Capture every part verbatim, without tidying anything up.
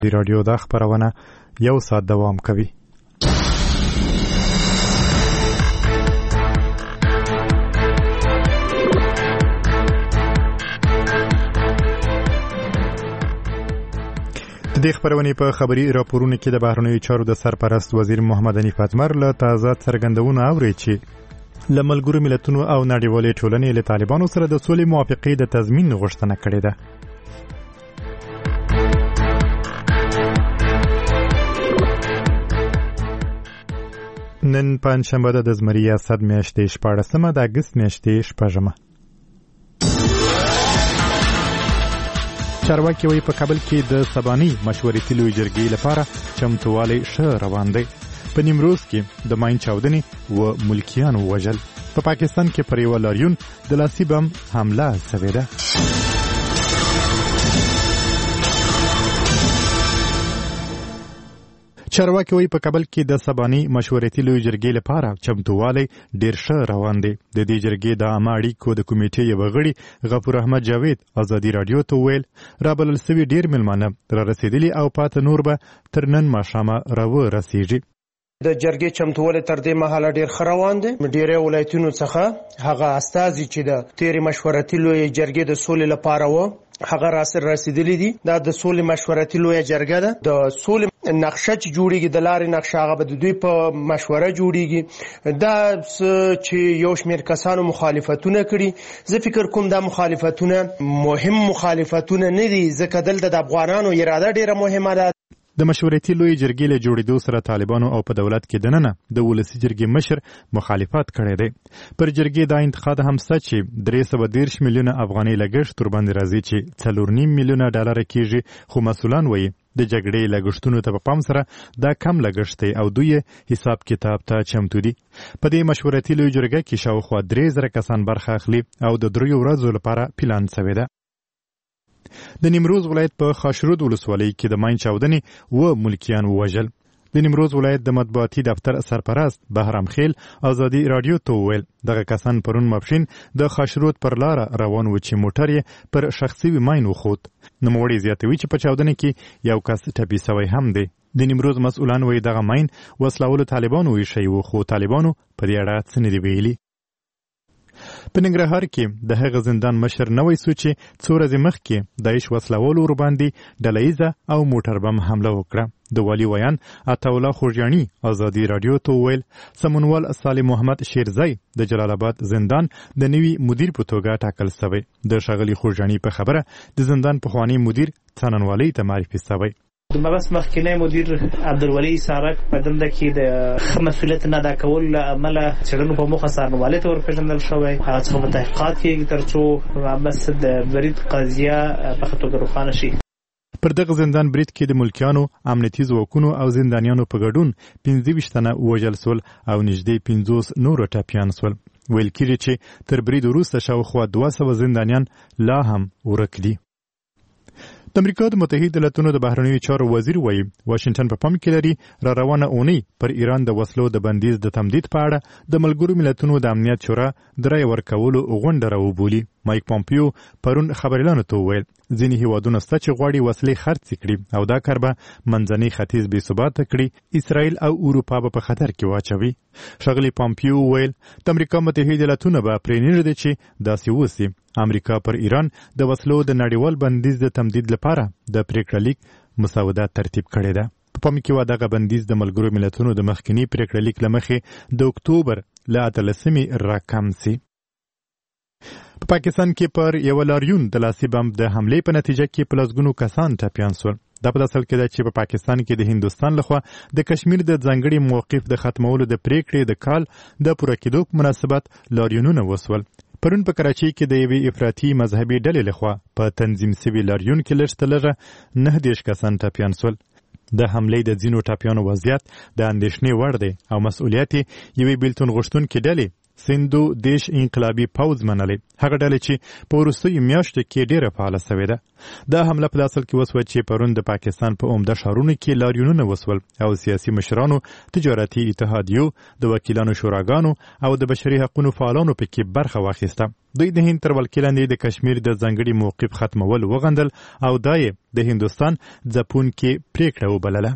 د رادیو دا خبرونه یو ساعت دوام کوي. د دې خبرونې په خبري راپورونو کې د بهرنیو چارو د سرپرست وزیر محمد حنیف اتمر له تازه څرګندونو اوري چې له ملګرو ملتونو او نړیوالې ټولنې له طالبانو سره د سولې موافقې د تضمین غوښتنه کړې ده. نن پنجشنبه ده د زمري اسد میاشتې شپاړسمه د اګست میاشتې شپږمه. چارواکي وایي په کابل کې د سباني مشورتي لویې جرګې لپاره چمتووالی ښه روان دی. په نیمروز کې د ماین چاودنې و ملکیانو وژل. په پا پاکستان کې پر یوه لاریون د لاسي بم حمله شوې ده. چارواکي وایي په کابل کې د سباني مشورتي لویې جرګې لپاره چمتووالی ډېر ښه روان دی. د دې جرګې د عامه اړیکو د کمیټې یوه غړي غفور احمد جاوید ازادي راډیو ته وویل رابلل سوي ډېر مېلمانه را رسېدلي او پاته نور به تر نن ماښامه راورسېږي. د جرګې چمتووالی تر دې مهاله ډېر ښه روان دی. ډېری ولایتونو څخه هغه استازي چې د تېرې مشورتي لویې جرګې د سولې لپاره و هغه راسره رسیدلی دي. دا د سولې مشورتي لویه جرګه ده. د سولې نقشه چې جوړیږي د لارې نقشه هغه به د دوی په مشوره جوړیږي. دا چې یو شمېر کسانو مخالفتونه کړي زه فکر کوم دا مخالفتونه مهم مخالفتونه نه دي ځکه دلته د افغانانو اراده ډیره مهمه ده. د مشورتي لویې جرګې له جوړېدو سره طالبانو او په دولت کې دننه د ولسي جرګې مشر مخالفت کړی دی. پر جرګې دا انتقاد هم شته چې درې سوه دېرش میلیونه افغانۍ لګښت ورباندې راځي چې څلور نیم میلیونه ډالره کېږي، خو مسؤلان وایي د جګړې لګښتونو ته په پام سره دا کم لګښت دی او دوی حساب کتاب ته چمتو دي. په دې مشورتي لویې جرګه کې شاوخوا درې زره کسان برخه اخلي او د دریو ورځو لپاره پلان شوې ده. د نیمروز ولایت په خاشرود ولسوالۍ کې د ماین چاودنې و ملکیان ووژل. د نیمروز ولایت د مطبوعاتي دفتر سرپرست بهرام خیل ازادي راډیو ته وویل دغه کسان پرون ماپښین د خاشرود پر لاره روان و چې موټر یې پر شخصي ماین وخوت. نوموړی زیاتوي چې په چاودنې کې یو کس ټپي سوی هم دی. د نیمروز مسؤلان وایي دغه ماین وسلهوالو طالبانو ایښی و خو طالبانو په دې اړه څه نه دي ویلي. په ننګرهار کې د هغه زندان مشر نوی سو چې څو ورځې مخکې داعش وسلهوالو ورباندې ډلهییزه او موټر بم حمله وکړه. د والي ویان عطاالله خوږیاڼي ازادي راډیو ته وویل سمونوال صالح محمد شیرزی د جلال آباد زندان د نوي مدیر په توګه ټاکل شوی. د ښاغلي خوږیاڼي په خبره د زندان پخوانی مدیر څننوالۍ ته معرفي شوی. د مبس مخکنی مدیر عبدالولي سارک په دنده کې د ښه مسؤلیت نه ادا کولو له امله څېړنو په موخه څارنوالۍ ته ورپېژندل شوی. هغه څخه به تحقیقات کېږي تر څو مبس د برید قضیه په ښه توګه روښانه شي. پر دغه زندان برید کې د ملکیانو، امنیتي ځواکونو او زندانیانو په ګډون پنځه ویشت تنه ووژل سول او نږدې پنځوس نور ټپیان سول. ویل کېږي چې تر برید وروسته شاوخوا دوه سوه زندانیان لا هم ورک دي. د امریکا د متحده ایالاتونو د بهرنیو چارو وزیر وایي واشنګټن په پام کې لري را روانه اونۍ پر ایران د وسلو د بندیز د تمدید په اړه د ملګرو ملتونو د امنیت شورا د رایې ورکولو غونډه راوبولي. مایک پامپیو پرون خبریالانو ته وویل ځینې هیوادونه شته چې غواړي وسلې خرڅې کړي او دا کار به منځنی ختیځ بې ثباته کړي، اسرائیل او اروپا به په خطر کې واچوي. ښاغلي پامپیو وویل د امریکا متحده ایالاتونه به پرې نږدې چې داسې وسي. امریکا پر ایران د وسلو د نړیوال بندیز د تمدید لپاره د پریکړه لیک مسوده ترتیب کړې ده. په پام کې و دغه بندیز د ملګرو ملتونو د مخکنی پریکړه لیک له مخې د اکتوبر له اتلسمې راکم سي. په پاکستان کې پر یو لاریون د لاسي بم د حملې په نتیجه کې په لسګونو کسان ټپیان سول. دا په اصل کې ده چې په پاکستان کې د هندوستان لخوا د کشمیر د ځانګړي موقف د ختمولو د پریکړې د کال د پوره کېدو په مناسبت لاریونونه وسول. پرون په کراچۍ کې د یوې افراطي مذهبي ډلې لخوا په تنظیم سوي لاریون کې لږ تر لږه نهه دېرش کسان ټپیان سول. د حملې د ځینو ټپیانو وضعیت د اندېښنې وړ دی او مسؤلیت یې یوې بېلتون غوښتونکې ډلې سندو دیش انقلابي پوځ منلې، هغه ډلې چې په وروستیو میاشتو کې ډېره فعاله سوې ده. دا حمله په اصل کې وسوه چې پرون د پاکستان په عمده ښارونو کې لاریونونه وسول او سیاسي مشرانو، تجارتي اتحادیو، د وکیلانو شوراګانو او د بشري حقوقو فعالانو پکې برخه واخیسته. دوی د هند تر ولکې لاندې د کشمیر د ځانګړي موقف ختمول وغندل او دا یې د هندوستان ځپونکې پریکړه وبلله.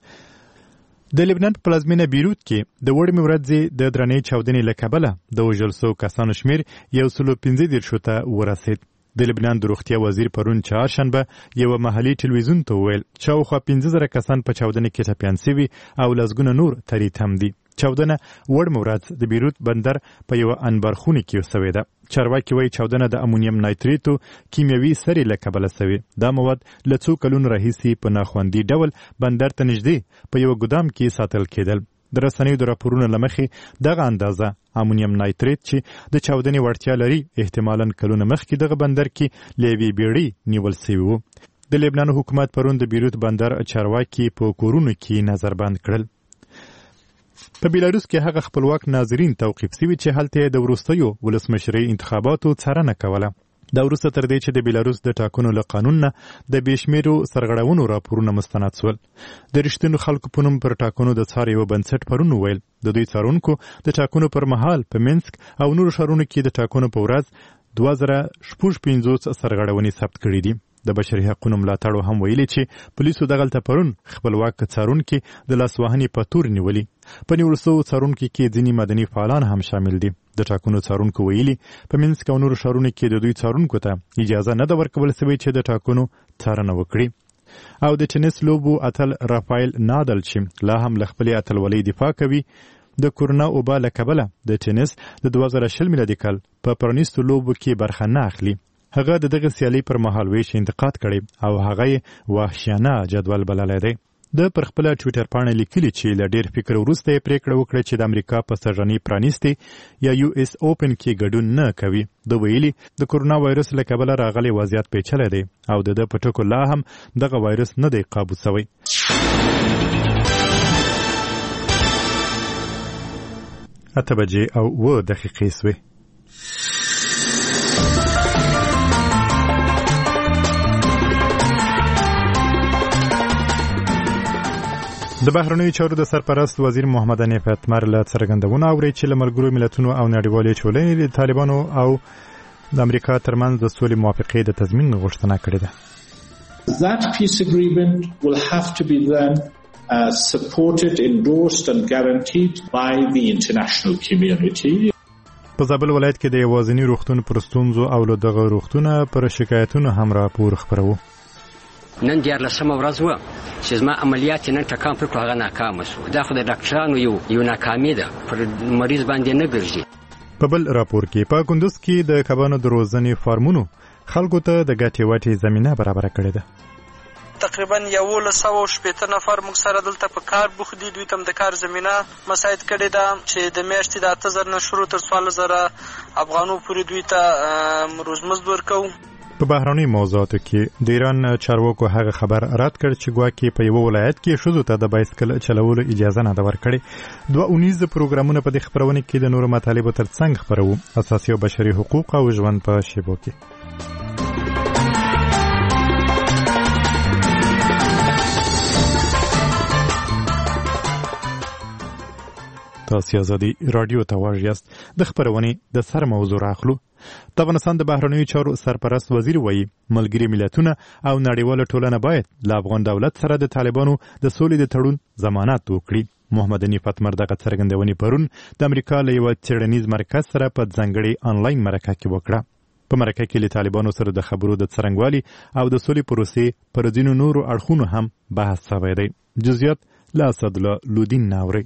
د لبنان په پلازمینه بیروت کې د وړمې ورځې د درنې چاودنې له کبله د وژل سوو کسانو شمېر یو سلو پنځه دېرشو ته ورسېد. د لبنان د روغتیا وزیر پرون چهارشنبه یوه محلي ټلویزیون ته وویل شاوخوا پنځه زره کسان په چاودنې کې ټپیان سوي او لسګونه نور تریت هم دي. چاودنه وړمه ورځ د بیروت بندر په یوه انبارخونې کې سوې ده. چارواکي وایي چاودنه د امونیم نایتریتو کیمیاوي سرې له کبله سوې. دا مواد له څو کلونو راهیسې په ناخوندي ډول بندر ته نږدې په یوه ګدام کې ساتل کېدل. د رسنیو د راپورونو له مخې دغه اندازه امونیم نایتریت چې د چاودنې وړتیا لري احتمالاً کلونه مخکې دغه بندر کې له یوې بیړۍ نیول سوي وو. د لبنان حکومت پرون د بیروت بندر چارواکي په کورونو کې نظربند کړل. په بیلاروس کې هغه خپلواک ناظرین توقیف سوي چې هلته د وروستیو ولسمشرۍ انتخاباتو څارنه کوله. دا وروسته تر دې چې د بیلاروس د ټاکنو له قانون نه د بې شمېرو سرغړونو راپورونه مستند سول. د رښتینو خلکو په نوم پر ټاکنو د څار یوه بنسټ پرون وویل د دوی څارونکو د ټاکنو پر مهال په منسک او نورو ښارونو کې د ټاکنو په ورځ دوه زره شپږ پنځوس سرغړونې ثبت کړي دي. د بشري حقوقو ملاتړو هم ویلي چې پولیسو دغلته پرون خپلواک څارونکي د لاسوهنې په تور نیولي. په نیول سوو څارونکو کې ځینې مدني فعالان هم شامل دي. د ټاکنو څارونکو ویلي په منسک او نورو ښارونو کې د دوی څارونکو ته اجازه نه ده ورکول سوې چې د ټاکنو څارنه وکړي. او د ټینس لوبو اتل رافایل نادال چې لا هم له خپلې اتلولۍ دفاع کوي د کورونا وبا له کبله د ټینس د دوه زره شل میلادي کال په پرانیستو لوبو کې برخه نه اخلي. هغه د دغه سیالۍ پر مهال ویش انتقاد کړی او هغه یې وحشیانه جدول بللی دی. د پر خپله ټویټر پاڼه لیکلي چې له ډېر فکر وروسته یې پریکړه وکړه چې د امریکا په سږنۍ پرانیستې یا یو اس اوپن کې ګډون نه کوي. د ویلي د کورونا وایرس له کبله راغلی وضعیت پیچلی دی او د ده په ټکو لا هم دغه وایرس نه دی قابو سوی. اته بجې او اوه دقیقې سوې. د بهرنیو چارو د سرپرست وزیر محمد حنیف اتمر له څرګندونو اوري چې له ملګرو ملتونو او نړیوالې ټولنې د طالبانو او د امریکا ترمنځ د سولې موافقې د تضمین غوښتنه کړې ده. That peace agreement will have to be then uh, supported, endorsed and guaranteed by the international community. په زابل ولایت کې د یوازیني روغتون پر ستونزو او له دغه روغتونه پر شکایتونو هم راپور خپرو. نن دیارلسمه ورځ وه چې زما عملیات نن ټکان پر کړو، هغه ناکامه شو. دا خو د ډاکټرانو یو یو ناکامي ده، پر مریض باندې نه ګرځي. په بل راپور کې په کندوز کې د کبانو د روزنې فارمونو خلکو ته د ګټې وټې زمینه برابره کړې ده. تقریبا یولس سوه شپېته نفر موږ سره دلته په کار بوخت دي. دوی ته هم د کار زمینه مساعد کړې ده چې د میاشتې د اته زره نه شروع تر څوارلس زره افغانو پورې دوی ته روزمزد ورکوو. په بهرني موضوعاتو کې د ایران چارواکو هغه خبر رد کړ چې ګواکې په یوه ولایت کې ښځو ته د بایسکل چلولو اجازه نه ده ورکړې. دوه اونیز پروګرامونه په دې خپرونې کې د نورو مطالبو تر څنګ خپروو، اساسي او بشري حقوق او ژوند په شیبو کې. تاسو ازادي رادیو ته واژ یاست. د خپرونې د سر موضوع راخلو. د افغانستان د بهرنیو چارو سرپرست وزیر وایي ملګري ملتونه او نړیواله ټولنه باید له افغان دولت سره د طالبانو د سولې د تړون ضمانت وکړي. محمد حنیف اتمر دغه څرګندونې پرون د امریکا له یوه څېړنیز مرکز سره په ځانګړې آنلاین مرکه کې وکړه. په مرکه کې له طالبانو سره د خبرو د څرنګوالي او د سولې پروسې پر ځینو نورو اړخونو هم بحث شوی دی. جزئیات له اسدالله لودین نه اورئ.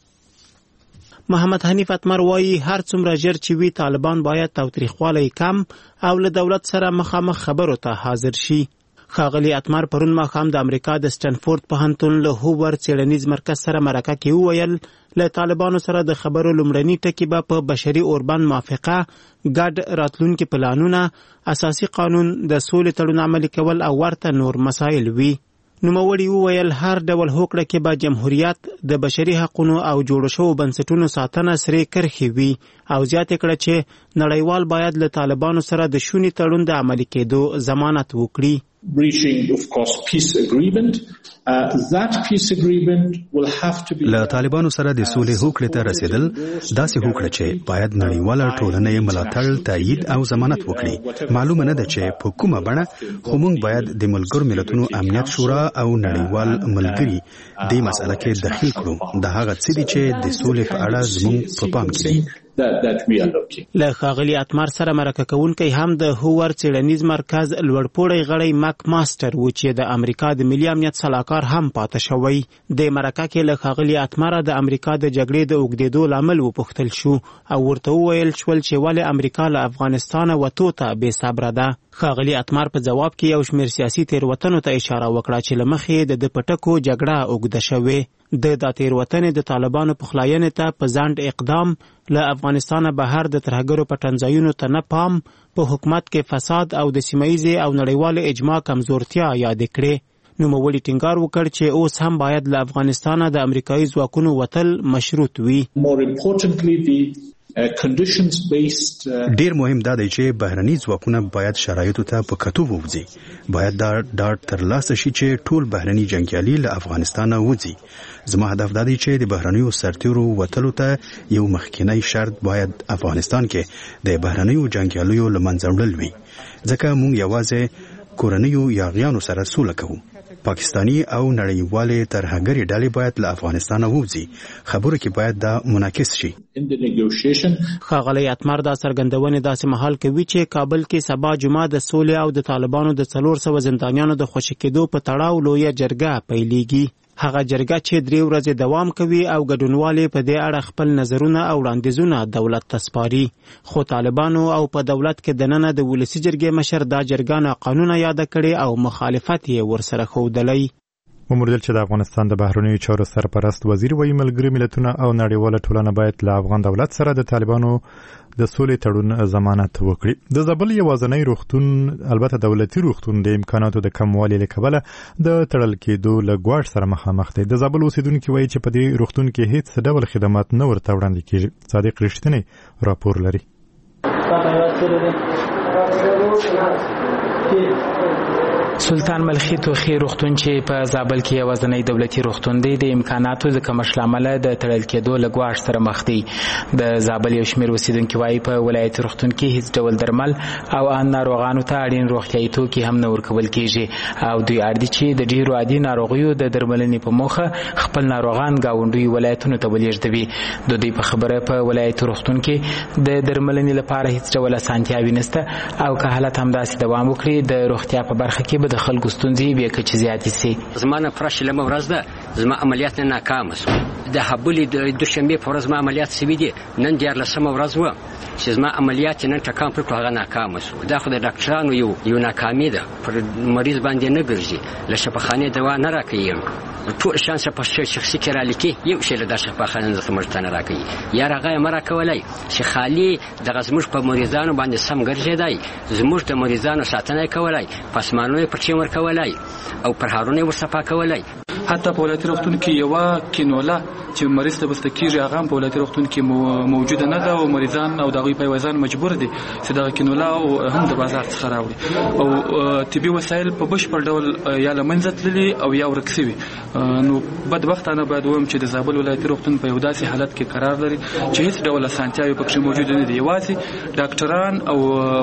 محمد حنیف اتمر وایي هر څومره ژر چې وي طالبان باید تاوتریخوالی کم او له دولت سره مخامخ خبرو ته حاضر شي. ښاغلي اتمر پرون ماښام د امریکا د سټنفورد پوهنتون له هوور څېړنیز مرکز سره مرکه کې وویل له طالبانو سره د خبرو لومړني ټکي به په بشري اوربند موافقه، ګډ راتلونکي پلانونه، اساسي قانون، د سولې تړون عملي کول او ورته نور مسایل وي. نوموړي وویل هر ډول هوکړه کې به جمهوریت د بشري حقوقو او جوړ شوو بنسټونو ساتنه سره کرښې وي او زیاته کړه چې نړیوال باید له طالبانو سره د شونې تړون د عملي کېدو ضمانت وکړي. Reaching, of course, peace agreement. Uh, that peace agreement will have to be. له طالبانو سره د سولې هوکړې ته رسیدل داسې هوکړه چې باید نړیواله ټولنه یې ملاتړ، تایید او ضمانت وکړي. معلومه نه ده چې په کومه بڼه، خو موږ باید د ملګرو ملتونو امنیت شورا او نړیوال ملګري دې مسله کې دخیل کړو. د هغه څه دي چې د سولې په اړه زموږ په پام کې دي. له ښاغلي اتمر سره مرکه کوونکی هم د هوور څېړنیز مرکز لوړپوړی غړی مک ماستر و چې د امریکا د ملي امنیت سلاکار هم پاتې شوی. د مرکه کې له ښاغلي اتمر د امریکا د جګړې د اوږدېدو لامل وپوښتل شو او ورته وویل شول چې ولې امریکا له افغانستانه وتو ته بې صبره ده. ښاغلي اتمر په جواب کې یو شمېر سیاسي تېروتنو ته اشاره وکړه چې له مخې د ده په ټکو جګړه اوږده شوې. د دا تېروتنې د طالبانو پخلاینې ته په ځنډ اقدام، له افغانستانه بهر د ترهګرو پټنځایونو ته نه پام، په حکومت کې فساد او د سیمهیزې او نړیوالې اجماع کمزورتیا یادې کړې. نوموړي ټینګار وکړ چې اوس هم باید له افغانستانه د امریکایي ځواکونو وتل مشروط وي. ډیر مهم دا دی چې بهرني ځواکونه باید شرایطو ته په کتو ووځي. باید دا ډاډ ترلاسه شي چې ټول بهرني جنګیالي له افغانستانه وځي. زما هدف دا دی چې د بهرنیو سرتیرو وتلو ته یو مخکینی شرط باید افغانستان کې د بهرنیو جنګیالیو له منځه وړل وي، ځکه موږ یوازې کورنیو یاغیانو سره سوله کوو. پاکستانی او نړیوالې ترهګرې ډلې باید له افغانستانه ووځي. خبره کې باید دا منعکس شي. ښاغلی اتمر دا څرګندونې داسې مهال کوي چې کابل کې سبا جمعه د سولې او د طالبانو د څلور سوه زندانیانو د خوشي کېدو په تړاو لویه جرګه پیلېږي. هغه جرګه چې درې ورځې دوام کوي او ګډونوالې په دې اړه خپل نظرونه او وړاندیزونه دولت ته سپاري. خو طالبانو او په دولت کې دننه د ولسي جرګې مشر دا جرګه ناقانونه یاده کړې او مخالفت یې ورسره ښودلی. وموندل چې د افغانستان د بهرنیو چارو سرپرست وزیر وایي ملګري ملتونه او نړیواله ټولنه باید له افغان دولت سره د طالبانو د سولې تړون ضمانت وکړي. د زابل یوازینی روغتون، البته دولتي روغتون، د امکاناتو د کموالي له کبله د تړل کېدو له ګواښ سره مخامخ دی. د زابل اوسیدونکي وایي چې په دې روغتون کې هیڅ ډول خدمات نه ورته وړاندې کېږي. صادق رښتینی راپور لري. سلطان ملخي توخي روغتون چې په زابل کې یوازینی دولتي روغتون دی، د امکاناتو د کمښت له امله د تړل کېدو له ګواښ سره مخ دی. د زابل یو شمېر اوسیدونکي وایي په ولایتي روغتون کې هیڅ ډول درمل او ان ناروغانو ته اړین روغتیایي توکي هم نه ورکول کېږي او دوی اړ دي چې د ډېرو عادي ناروغیو د درملنې په موخه خپل ناروغان ګاونډیو ولایتونو ته ولېږدوي. د دوی په خبره په ولایتي روغتون کې د درملنې لپاره هیڅ ډول اسانتیاوې نشته او که حالت همداسې دوام وکړي د روغتیا په برخه کې د خلکو ستونزې بیا کچې زیاتې سي. زما نه پوره شلمه ورځ ده، زما عملیات نه ناکامه شو. د هبلې د دوشنبې په ورځ زما عملیات سوي دي، نن دیارلسمه ورځ وه چې زما عملیات نن ټکان پرې کړو، هغه ناکامه شو. دا خو د ډاکټرانو یو یو ناکامي ده، پر مریض باندې نه ګرځي، له شفاخانې دوا نه راکوي، ټول شان په شخصي کې را لیکي، یو شی له دا شفاخانې نه موږ ته نه راکوي. یار هغه یې مه راکولی چې خالي دغه زموږ په مریضانو باندې سم ګرځېدی، زموږ د مریضانو ساتنه یې کولی، پسمانونه یې پټې ورکولی او پرهارونه یې ورصفا کولی. حتی په ولایتي روغتون کې یوه کینوله چې مریض ته بسته کېږي هغه هم په ولایتي روغتون کې موجوده نه ده او مریضان او د هغوی پیوازان مجبور دي چې دغه کینوله هم د بازار څخه راوړي او طبي وسایل په بشپړ ډول یا له منځه تللي او یا ورک سوي. نو بدبختانه باید ووایم چې د زابل ولایتي روغتون په یو داسې حالت کې قرار لري چې هیڅ ډول اسانتیاوې پکښې موجوده نه دي. یوازې ډاکټران او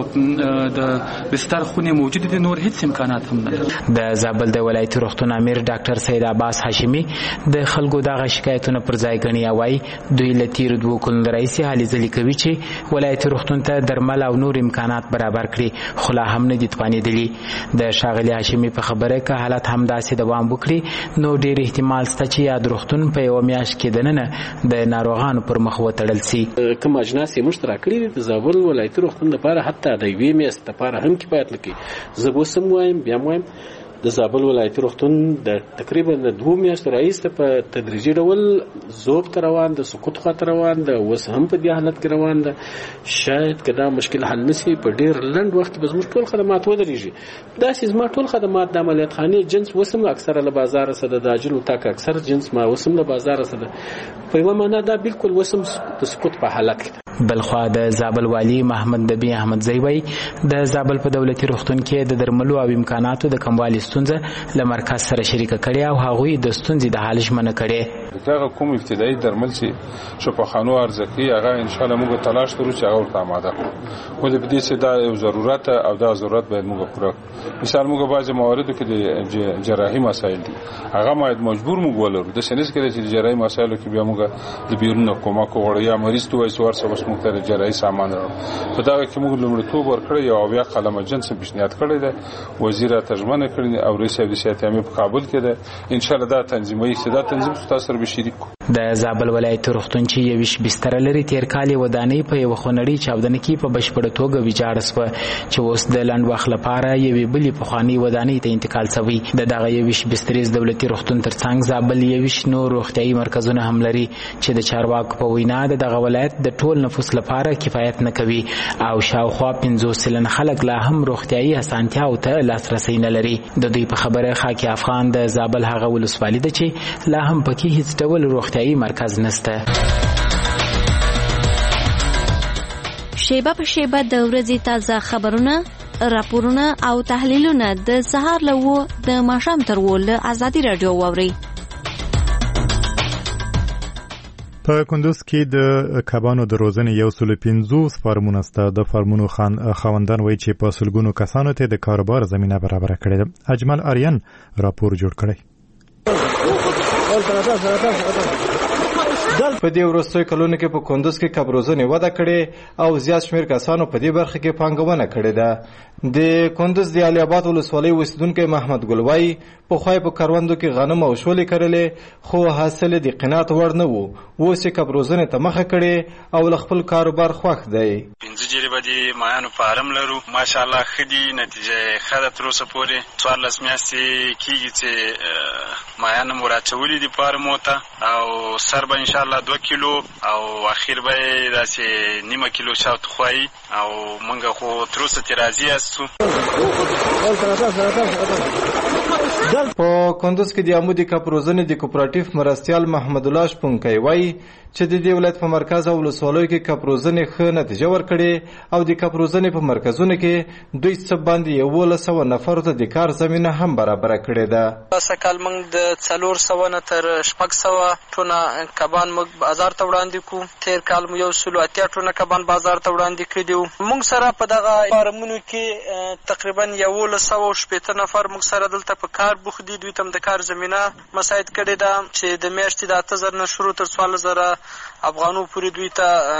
د بستر خونې موجودې دي، نور هیڅ امکانات هم نه لري. د زابل د ولایتي روغتون امیر ډاکټر سید عباس هاشمي د خلکو دغه شکایتونه پر ځای ګڼي او وایي دوی له تېرو دوو کلونو راهیسې هلې ځلې کوي چې ولایتي روغتون ته درمل او نور امکانات برابر کړي، خو لا هم نه دي توانېدلي. د ښاغلي هاشمي په خبره که حالت همداسې دوام وکړي نو ډېر احتمال شته چې یاد روغتون په یوه میاشت کې دننه د ناروغانو پر مخ وتړل سي. کوم اجناس یې موږ ته راکړي دي د زابل ولایتي روغتون دپاره حتی د یوې میاشتې دپاره هم کفایت نه کوي. زه به اوس هم وایم بیا هم وایم د زابل ولایتي روغتون د تقریبا د دوه میاشتو راهیسې په تدریجي ډول ذوب ته روان د سقوط خواته روان د اوس هم په دې حالت کې روان ده. شاید که دا مشکل حل نشي په ډېر لنډ وخت کې به زموږ ټول خدمات ودرېږي. داسې زما ټول خدمات د عملیات خانې جنس اوس هم اکثره له بازاره څخه د عاجل وتاک اکثر جنس ما اوس هم له بازاره څخه ده. په یوه معنا دا بالکل اوس هم د سقوط په حالت کې ده. بلخوا د زابل والی محمد نبی احمدزی وای د زابل په دولتي روغتون کې د درملو او امکاناتو د کموالي ستونزه له مرکز سره شریکه کړي او هغوی د ستونزې د حل ژمنه کړي. دغه کوم ابتدایي درمل چې شفاخانو ارزکي هغه ان شاء الله موږ تلاش کوو چې هغه ورته آماده کړو. خو د دې چې دا یو ضرورت او دا ضرورت باید موږ پوره کړو. مثال موږ بعضی مواردو کې د جراحي مسایل دي هغه باید مجبور موږ ولرو د سنس کې چې جراحي مسایلو کې بیا موږ د بیرونو کومک وړو یا مریض ته وایي ورسره بس موږ ته جراحي سامان راوړو. په دا کې موږ لومړیتوب ورکړی او بیا قلمه جنس پیشنهاد کړی دی. وزیر ترجمه کړی او رئیس د صحت عامه په کابل کې ده. ان شاء الله دا تنظیمي صدا تنظیم تاسو سره به شریک. د زابل ولایت روغتون چې یوش بستر لري تیر کال ودانۍ په یو خونړی چاودنه کې په بشپړ توګه ویجاړ شو چې اوس د لنډ وخت لپاره یوې بلې پخوانۍ ودانۍ ته انتقال شوی. د دغه یوش بستریز دولتي روغتون ترڅنګ زابل یوش نور روغتیايي مرکزونه هم لري چې د چارواکو په وینا دغه ولایت د ټول نفوس لپاره کفایت نه کوي او شاوخوا پنځوس سلنه خلک لا هم روغتیايي اسانتیاو ته لاسرسي نه لري. د دوی په خبره خاکی افغان د زابل هغه ولسوالۍ ده چې لا هم پکې هیڅ ډول روغتیايي مرکز نشته. شیبه په شیبه د ورځې تازه خبرونه، راپورونه او تحلیلونه د سهار له و د ماښام تر و له ازادي راډیو واورئ. په کندوز کې د کبانو د روزنې یو سل پنځوس فارمونه سته. د فارمونو خاوندان وایي چې په سلګونو کسانو ته د کاروبار زمینه برابره کړې ده. اجمل آریان راپور جوړ کړی. په دې وروستیو کلونو کې په کندوز کې کب روزنې وده کړې او زیات شمېر کسانو په دې برخه کې پانګونه کړې ده. د کندوز د علي آباد ولسوالۍ اوسېدونکی محمد ګل وایي پخوا یې په کروندو کې غنم او شولې کرلې خو حاصل یې د قناعت وړ نه و. اوس یې کب روزنې ته مخه کړې او له خپل کاروبار خوښ دی. پنځه جریبه د مایانو فارم لرو. ماشاءالله ښه دي، نتیجه یې ښه ده. تر اوسه پورې څوارلس میاشتې کېږي چې مایان مو راچولي دي فارمو ته او سر به انشاءالله دوه کیلو او اخیر به یې داسې نیمه کیلو شاوخوا خوایي او موږ خو تر اوسه ترې راضي یاستو. په کندوز کې د عمودي کب روزنې د کوپراتیف مرستیال محمد الله شپونکی وایي چې د دې ولایت په مرکز او ولسوالیو کې کب روزنې ښه نتیجه ورکړې او د کب روزنې په مرکزونو کې دوی څه باندې یولس سوه نفرو ته د کار زمینه هم برابره کړې ده. سږکال موږ د څلور سوه نه تر شپږ سوه ټونه کبان موږ بازار ته وړاندې کړو. تېر کال مو یو سلو اتیا ټونه کبان بازار ته وړاندې کړي دي. موږ سره په دغه فارمونو کې تقریبا یولس سوه شپېته نفر موږ سره دلته په کار بوخت دي. دوی ته هم د کار زمینه مساعد کړې ده چې د میاشتې د اته زره نه شروع تر څوارلس زره افغانو پورې دوی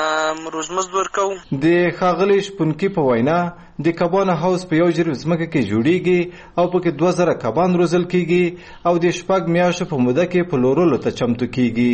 ته روزمزد ورکوو. د ښاغلي شپونکي په وینا د کبانو هاوس په یو جریب ځمکه کې جوړیږي او پکې دوه زره کبان روزل کیږي او د شپږ میاشتو په موده کې پلورلو ته چمتو کیږي.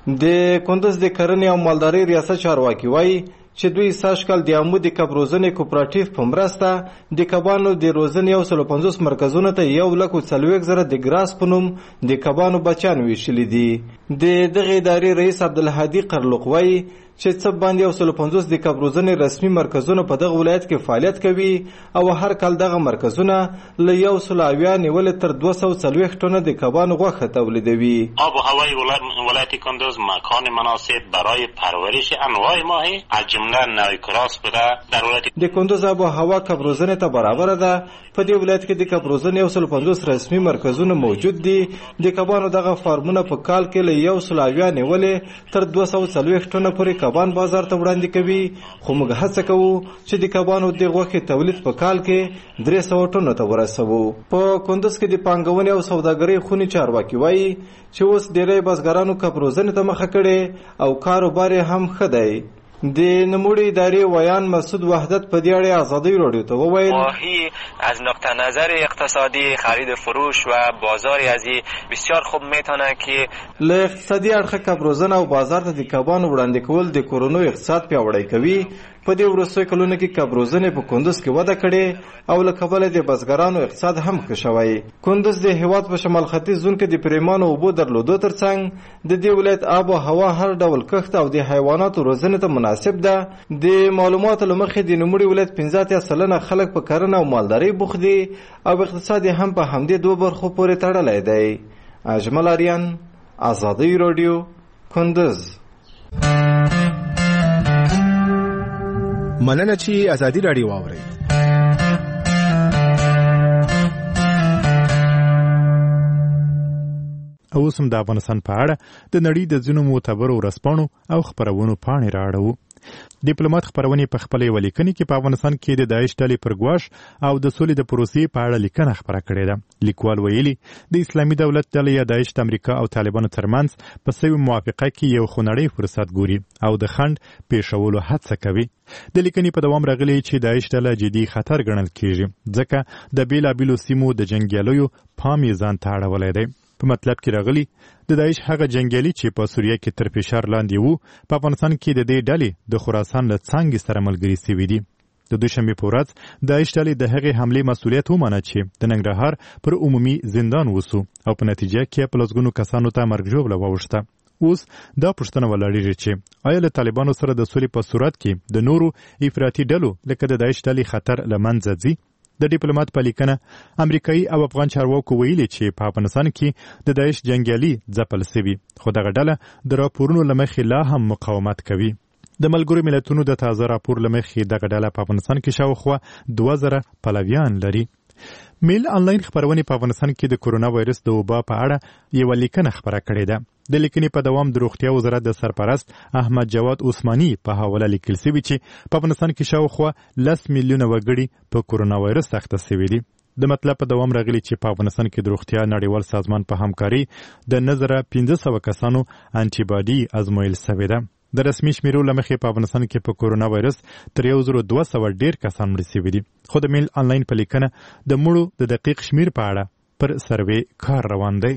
د کندوز د کرنې او مالدارۍ ریاست چارواکي وایي چې دوی سږکال د عمودي کب روزنې کوپراتیف په مرسته د کبانو د روزنې یو سل پنځوس مرکزونو ته یو لک او څلوېښت زره د ګراس په نوم د کبانو بچیان ویشلي دي. د دغې ادارې رئیس عبدالهادي قرلوق وایي چې څه باندې یو سل پنځوس د کب روزنې رسمي مرکزونه په دغه ولایت کې فعالیت کوي او هر کال دغه مرکزونه له یو سل اویا نیولې تر دوه سوه څلوېښت ټنه د کبانو غوښه تولیدوي. آب و هوای ولایت کندوز مکان مناسب برای پرورش انواع ماهی از جمله نوع کراس بوده. در ولایت د کندوز آب و هوا کب روزنې ته برابره ده. په دې ولایت کې د کب روزنې یو سل پنځوس رسمي مرکزونه موجود دي. د کبانو دغه فارمونه په کال کې له یو سل اویا نیولې تر دوه سوه څلوېښت ټنه پورې کبان بازار ته وړاندې کوي. خو موږ هڅه کوو چې د کبانو د غوښې تولید په کال کې درې سوه ټنو ته ورسوو. په کندوز کې د پانګونې او سوداګرۍ خونې چارواکي وایي چې اوس ډېری بزګرانو کب روزنې ته مخه کړې او کاروبار یې هم ښه دی. د نموړي ادارې ویان مسعود وحدت په دې اړه ازادي راډیو ته وویل ماهی از نقطه نظر اقتصادی خرید فروش و بازار ازی بسیار خوب میتونه که له اقتصادي اړخه کب روزنه او بازار ته د کبانو وړاندې کول د کورونو اقتصاد پیاوړی کوي. په دې وروستیو کلونو کې کبروزنې په کندوز کې وده کړې او له کبله د بزګرانو اقتصاد هم ښه شوی. کندوز د هیواد په شمال ختیځ زون کې د پریمانو اوبو درلودو ترڅنګ د دې ولایت آب او هوا هر ډول کښت او د حیواناتو روزنې ته مناسب ده. د معلوماتو له مخې د نوموړي ولایت پنځه اتیا سلنه خلک په کرنه او مالدارۍ بوخت دي او اقتصاد هم په همدې دوه برخو پورې تړلی دی. اجمل آریان، آزادی رادیو، کندوز. مننه چې آزادی رادیو واورئ. اوس هم د افغانستان په اړه د نړۍ د ځینو معتبرو ورځپاڼو او خپرونو پاڼې رااړوو. ډیپلوماټ خپرونې په خپلې یوه لیکنې کې په افغانستان کې د داعش ډلې پر ګواښ او د سولې د پروسې په اړه لیکنه خپره کړې ده. لیکوال ویلي د اسلامي دولت ډلې یا داعش د امریکا او طالبانو ترمنځ په سوي موافقه کې یو خونړی فرصت ګوري او د خنډ پیښولو هڅه کوي. د لیکنې په دوام راغلی چې داعش ډله جدي خطر ګڼل کیږي ځکه د بیلابیلو سیمو د جنګیالیو پام یې ځان ته اړولی دی. په مطلب کې راغلی د داعش هغه جنګیالي چې په سوریه کې تر فشار لاندې وو په افغانستان کې د دې ډلې د خراسان له څانګې سره ملګري سوي دي. د دوشنبې په ورځ داعش ډلې د هغې حملې مسؤلیت ومنه چې د ننګرهار پر عمومي زندان وسو او په نتیجه کې په لسګونو کسانو ته مرګ ژوبله واوښته. اوس دا پوښتنه ولاړېږي چې آیا له طالبانو سره د سولې په صورت کې د نورو افراطي ډلو لکه د داعش ډلې خطر له منځه ځي؟ د ډیپلوماټ په لیکنه امریکایي او افغان چارواکو ویلي چې په افغانستان کې د داعش جنګیالي ځپل سوي خو دغه ډله د راپورونو له مخې لا هم مقاومت کوي. د ملګرو ملتونو د تازه راپور له مخې دغه ډله په افغانستان کې شاوخوا دوه زره پلویان لري. میل آنلاین خپرونې په افغانستان کې د کورونا وایرس د وبا په اړه یوه لیکنه خپره کړې ده. د لیکنې په دوام د روغتیا وزارت د سرپرست احمد جواد عثماني په حواله لیکل سوي چې په افغانستان کې شاوخوا لس میلیونه وګړي په کورونا وایرس اخته سوي دي. د مطلب په دوام راغلی چې په افغانستان کې د روغتیا نړیوال سازمان په همکاري د نه زره پنځه سوه کسانو انټي باډي ازمویل سوې ده. د رسمي شمیرو له مخې په افغانستان کې په کورونا وایرس تر یو زرو دوه سوه ډېر کسان مړه سوي دي. خو د میل آنلاین په لیکنه د مړو د دقیق شمیر په اړه پر سروې کار روان دی.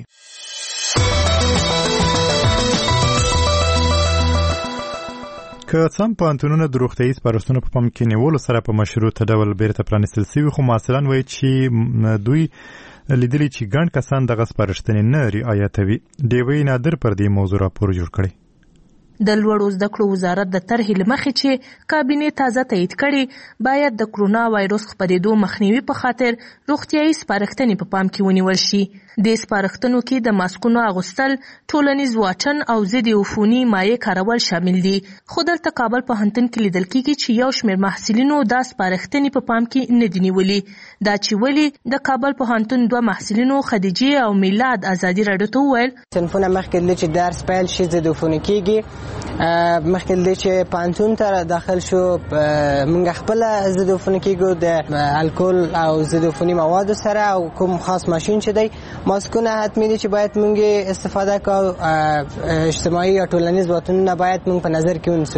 که څم پوهنتونونه د روغتیايي سپارښتنو په پام کې نیولو سره په مشروطه ډول بیرته پرانیستل سوي خو محصلان وایي چې دوی لیدلي چې ګڼ کسان دغه سپارښتنې نه رعایتوي. ډیوې نادر پر دې موضوع راپور جوړ کړی. د لوړو زده کړو وزارت د طرحې له مخې چې کابینې تازه تایید کړي باید د کرونا وایرس خپرېدو مخنیوي په خاطر روغتیايي سپارښتنې په پام کې ونیول شي. د سپارښتنو کې د ماسکونو اغوستل، ټولنیز واټن او ضد عفوني مایع کارول شامل دي. خو دلته کابل پوهنتون کې لیدل کېږي چې یو شمېر محصلینو دا سپارښتنې په پام کې نه دي نیولي. دا چې ولې د کابل پوهنتون دوه محصلینو خدیجې او میلاد ازادي راډیو ته وویل صنفونه مخکې له چې درس پیل شي ضد عفوني کېږي مخکې له چې پوهنتون ته داخل شو موږ خپله ضد عفوني کېږو د الکول او ضد عفوني موادو سره او کوم خاص ماشین چې دی ماسکونه حتمی دي چې باید موږ استفاده کوو. اجتماعي یا ټولنیز واټنونه باید موږ په نظر کې ونیسو.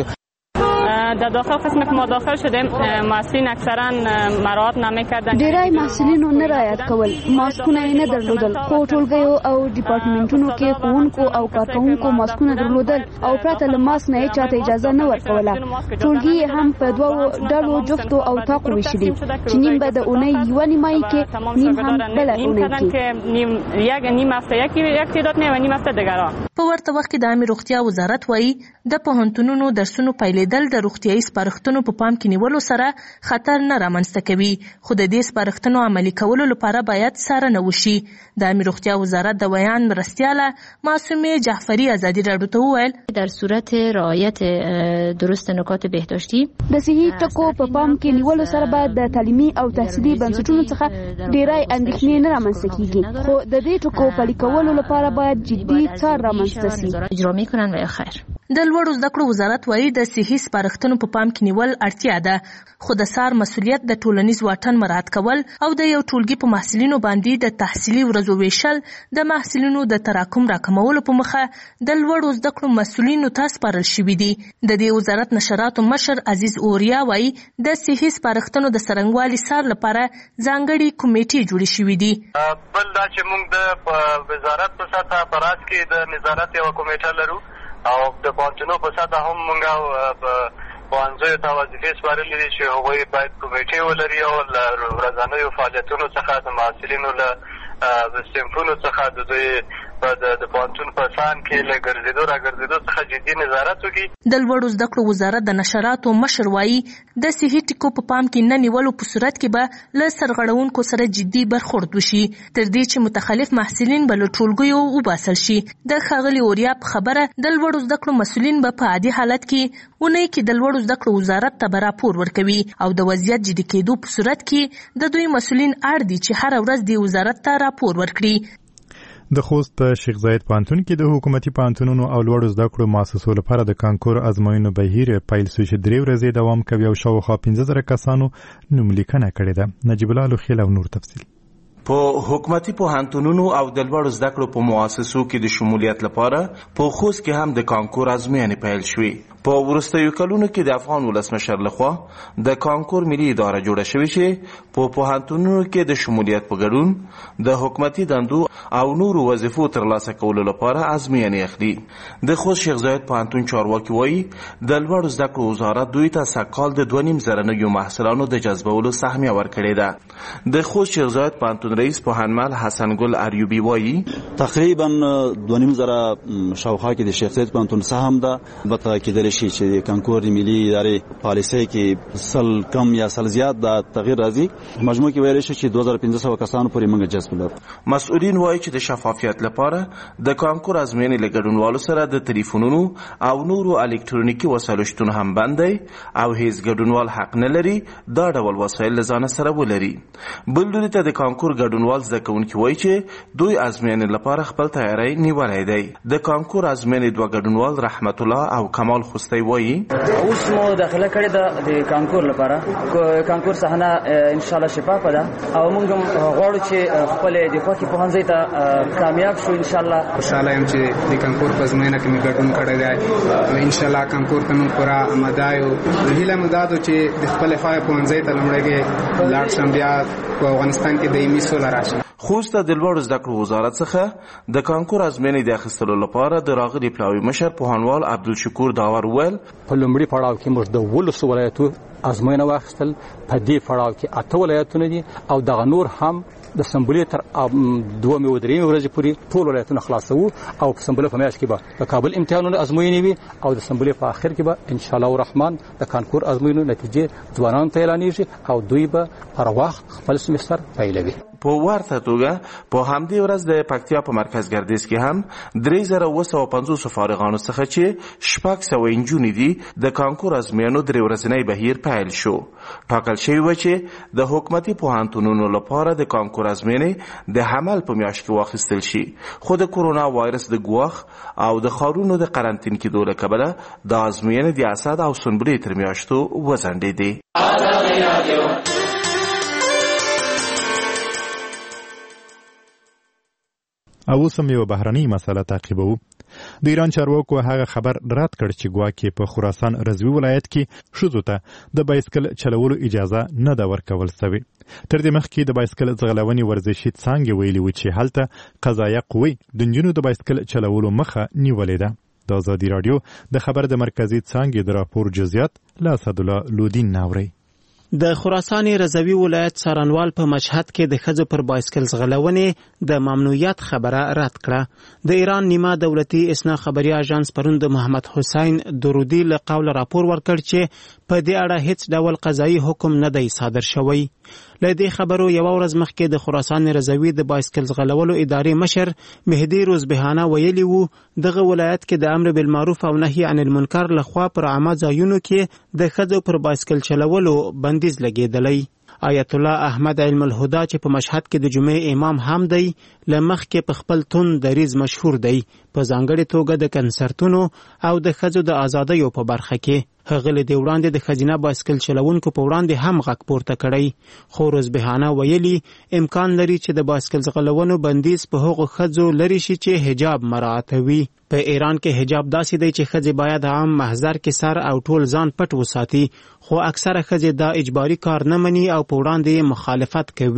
در داخل قسم که ما داخل شدیم محصلین اکثرا مراعات نمی‌کردند. ډیری محصلینو نه رعایت کول، ماسکونه یې نه درلودل. خو ټولګیو او ډپارټمنټونو کې ښوونکو او کارکوونکو ماسکونه درلودل او پرته له ماسک نه چاته اجازه نه ورکوله. ټولګي هم په دوو ډلو جفتو او تاقو ویشلي چې نیم به د اونۍ یوه نیمایي کې نیم هم بله اونۍ کې یک نیم هفته یکی یک تعداد نه و نیم هفته دیگران. په ورته وخت کې د عامه روغتیا وزارت وایي د پوهنتونونو درسونو پیلېدل د روغتیايي سپارښتنو په پام کې نیولو سره خطر نه رامنځته کوي. خو د دې سپارښتنو عملي کولو لپاره باید څارنه وشي. د عامه روغتیا وزارت د بیان مرستیاله معصومه جعفری ازادي راډیو ته وویل در صورت رعایت درست نکات بهداشتی د صحي ټکو په پام کې نیولو سره باید د تعلیمي او تحصیلي بنسټونو څخه ډیری اندېښنې نه رامنځته کیږي. خو د دې ټکو پلي کولو لپاره باید جدي څار رامنځته شي. اجرا میکنن و خیر. د لوړو زده کړو وزارت وایي د صحي سپارښتنو په پام کې نیول اړتیا ده. خو د سار مسؤلیت د ټولنیز واټن مراعات کول او د یو ټولګي په محصلینو باندې د تحصیلي ورځو ویشل د محصلینو د تراکم راکمولو په مخه د لوړو زده کړو مسؤلینو ته سپارل شوي دي. د دې وزارت نشراتو مشر عزیز اوریا وایي د صحي سپارښتنو د څرنګوالي سار لپاره ځانګړي کمیټې جوړې شوي دي. بل دا چې موږ د وزارت په سطحه په راس کې د نظارت یوه کمیټه لرو او د پوهنتونو په سطحه هم موږ پوهنځیو ته وظیفې سپارلې دي چې هغوی باید کمیټې ولري او له ورځنیو فعالیتونو څخه د محصلینو له صنفونو څخه د دوی د پوهنتون په سان کې له ګرځېدو را ګرځېدو څخه جدي نظارت وکړي. د لوړو زده کړو وزارت د نشراتو مشر وایي د صحي ټکو په پام کې نه نیولو په صورت کې به له سرغړونکو سره جدي برخورد وشي تر دې چې متخلف محصلین به له ټولګیو وباسل شي. د ښاغلي اوریا په خبره د لوړو زده کړو مسؤلین به په عادي حالت کې اونۍ کې د لوړو زده کړو وزارت ته به راپور ورکوي او د وضعیت جدي کېدو په صورت کې د دوی مسؤلین اړ دي چې هره ورځ د وزارت ته راپور ورکړي. د خوست په شیخ زاید پوهنتون کې د حکومتي پوهنتونونو او لوړو زده کړو مؤسسو لپاره د کانکور ازموینو بهیر پیل شو چې درې ورځې دوام کوي او شاوخوا پنځه زره کسانو نوملیکنه کړې ده. نجیب الله لوخیل او نور تفصیل. په حکومتي پوهنتونونو او د لوړو زده کړو په مؤسسو کې د شمولیت لپاره په خوست کې هم د کانکور ازموینې پیل شوې. په وروستیو کلونو کې د افغان ولسمشر لخوا د کانکور ملي اداره جوړه شوې چې په پوهنتونونو کې د شمولیت په ګډون د حکومتي دندو او نورو وظیفو ترلاسه کولو لپاره ازموینې اخلي. د خوست شیخ زاید پوهنتون چارواکي وایي د لوړو زده کړو وزارت دوی ته سږکال د دوه نیم زره نویو محصلانو د جذبولو سهمیه ورکړې ده. د خوست شیخ زاید پوهنتون رئیس پوهنمل حسن ګل اریوبی وایي تقریبا دوه نیم زره شاوخوا کې د شیخ زاید پوهنتون سهم ده. البته کېدلی شي چې کانکور ملي ادارې پالیسۍ کې سل کم یا سل زیات د تغییر راځي. مجموع کې ویلی شي چې دوه زره پنځه سوه کسانو پورې موږ جذب لرو. مسؤلین وایي چې د شفافیت لپاره د کانکور ازموینې له ګډونوالو سره د تلیفونونو او نورو الکترونیکي وسایلو شتون هم بند دی او هیڅ ګډونوال حق نه لري دا ډول وسایل له ځانه سره ولري. بل لوري ته د کانکور ګډونوال زده کوونکي وایي چې دوی ازموینې لپاره خپل تیاری نیولی دی. د کانکور ازموینې دوه ګډونوال رحمت الله او کمال خوستی وایي اوس مو داخله کړې ده د کانکور لپاره. کانکور صحنه ان شاء الله شفافه ده او موږ هم غواړو چې خپل د خوښې پوهنځي ته کامیاب شو. ان شاء الله خوشاله یم چې د کانکور په ازموینه کې مې ګډون کړی دی. ان شاء الله کانکور ته موږ پوره آماده یو. هیله مو دا ده چې د خپل خوښې پوهنځي ته لومړی لاړ شم بیا په افغانستان کې دایمي سوله راشي. خوست د لوړو زده کړو وزارت څخه د کانکور ازموینې د اخیستلو لپاره د راغلي پلاوي مشر پوهنوال عبدالشکور داور وویل په لومړي پړاو کې موږ د ولسو ولایتو ازموینه واخیستل. په دې پړاو کې اته ولایتونه دي او دغه نور هم د سمبولې تر دوه او درې ورځې پورې ټول ولایتونه خلاصو او په سمبولې په میاشت کې به د کابل امتحانونه ازموینې وي او د سمبولې په اخر کې به ان شاء الله الرحمن د کانکور ازموینو نتیجې ځوانانو ته اعلانېږي او دوی به هر وخت خپل سمستر پیلوي. په ورته توګه په همدې ورځ د پکتیا په مرکز ګردیز کې هم درې زره اوه سوه پنځوس فارغانو څخه چې شپږ سوه نجونې دي د کانکور ازموینو درې ورځنی بهیر پیل شو. ټاکل شوي وه چې د حکومتي پوهنتونونو لپاره د کانکور ازموینې د حمل په میاشت کې واخیستل شي خو د کورونا وایرس د ګواښ او د ښارونو د قرنطین کېدو له کبله د ازموینې د اسد او سنبلې تر میاشتو وځنډېدې. او اوس هم یوه بهرنۍ مسله تعقیبوو. د ایران چارواکو هغه خبر رد کړ چې ګواکې په خراسان رضوي ولایت کې ښځو ته د بایسکل چلولو اجازه نه ده ورکول سوې. تر دې مخکې د بایسکل ځغلونې ورزشي څانګې ویلي وو چې هلته قضایه قوې د نجونو د بایسکل چلولو مخه نیولې ده. د ازادي راډیو د خبر د مرکزي څانګې د راپور جزئیات له اسدالله لودین ناوري. د خراسان رضوي ولایت څارنوال په مشهد کې د ښځو پر بایسکل ځغلونې د ممنوعیت خبره رد کړه. د ایران نیمه دولتي اسنا خبري اژانس پرون د محمد حسین درودي له قوله راپور ورکړ چې په دې اړه هیڅ ډول قضایي حکم نه دی صادر شوی. له دې خبرو یو ورځ مخکې د خراسان رضوي د بایسکل ځغلولو ادارې مشر مهدي روزبهانه ویلي وو دغه ولایت کې د امر بالمعروف او نهي عن المنکر لخوا پر عامه ځایونو کې د ښځو پر بایسکل چلولو بندیز لګېدلی. آیت الله احمد علم الهدا چې په مشهد کې د جمعې امام هم دی له مخکې په خپل تون دریز مشهور دی په ځانګړې توګه د کنسرتونو او د ښځو د ازادیو په برخه کې. هغه له دې وړاندې د ښځینه بایسکل چلونکو په وړاندې هم غږ پورته کړی خو روزبهانه ویلي امکان لري چې د بایسکل ځغلونو بندیز په هغو ښځو لرې شي چې حجاب مراعاتوي. په ایران کې حجاب داسې دی چې ښځې باید عام محضر کې سر او ټول ځان پټ وساتي خو اکثره ښځې دا اجباري کار نه مني او په وړاندې مخالفت کوي.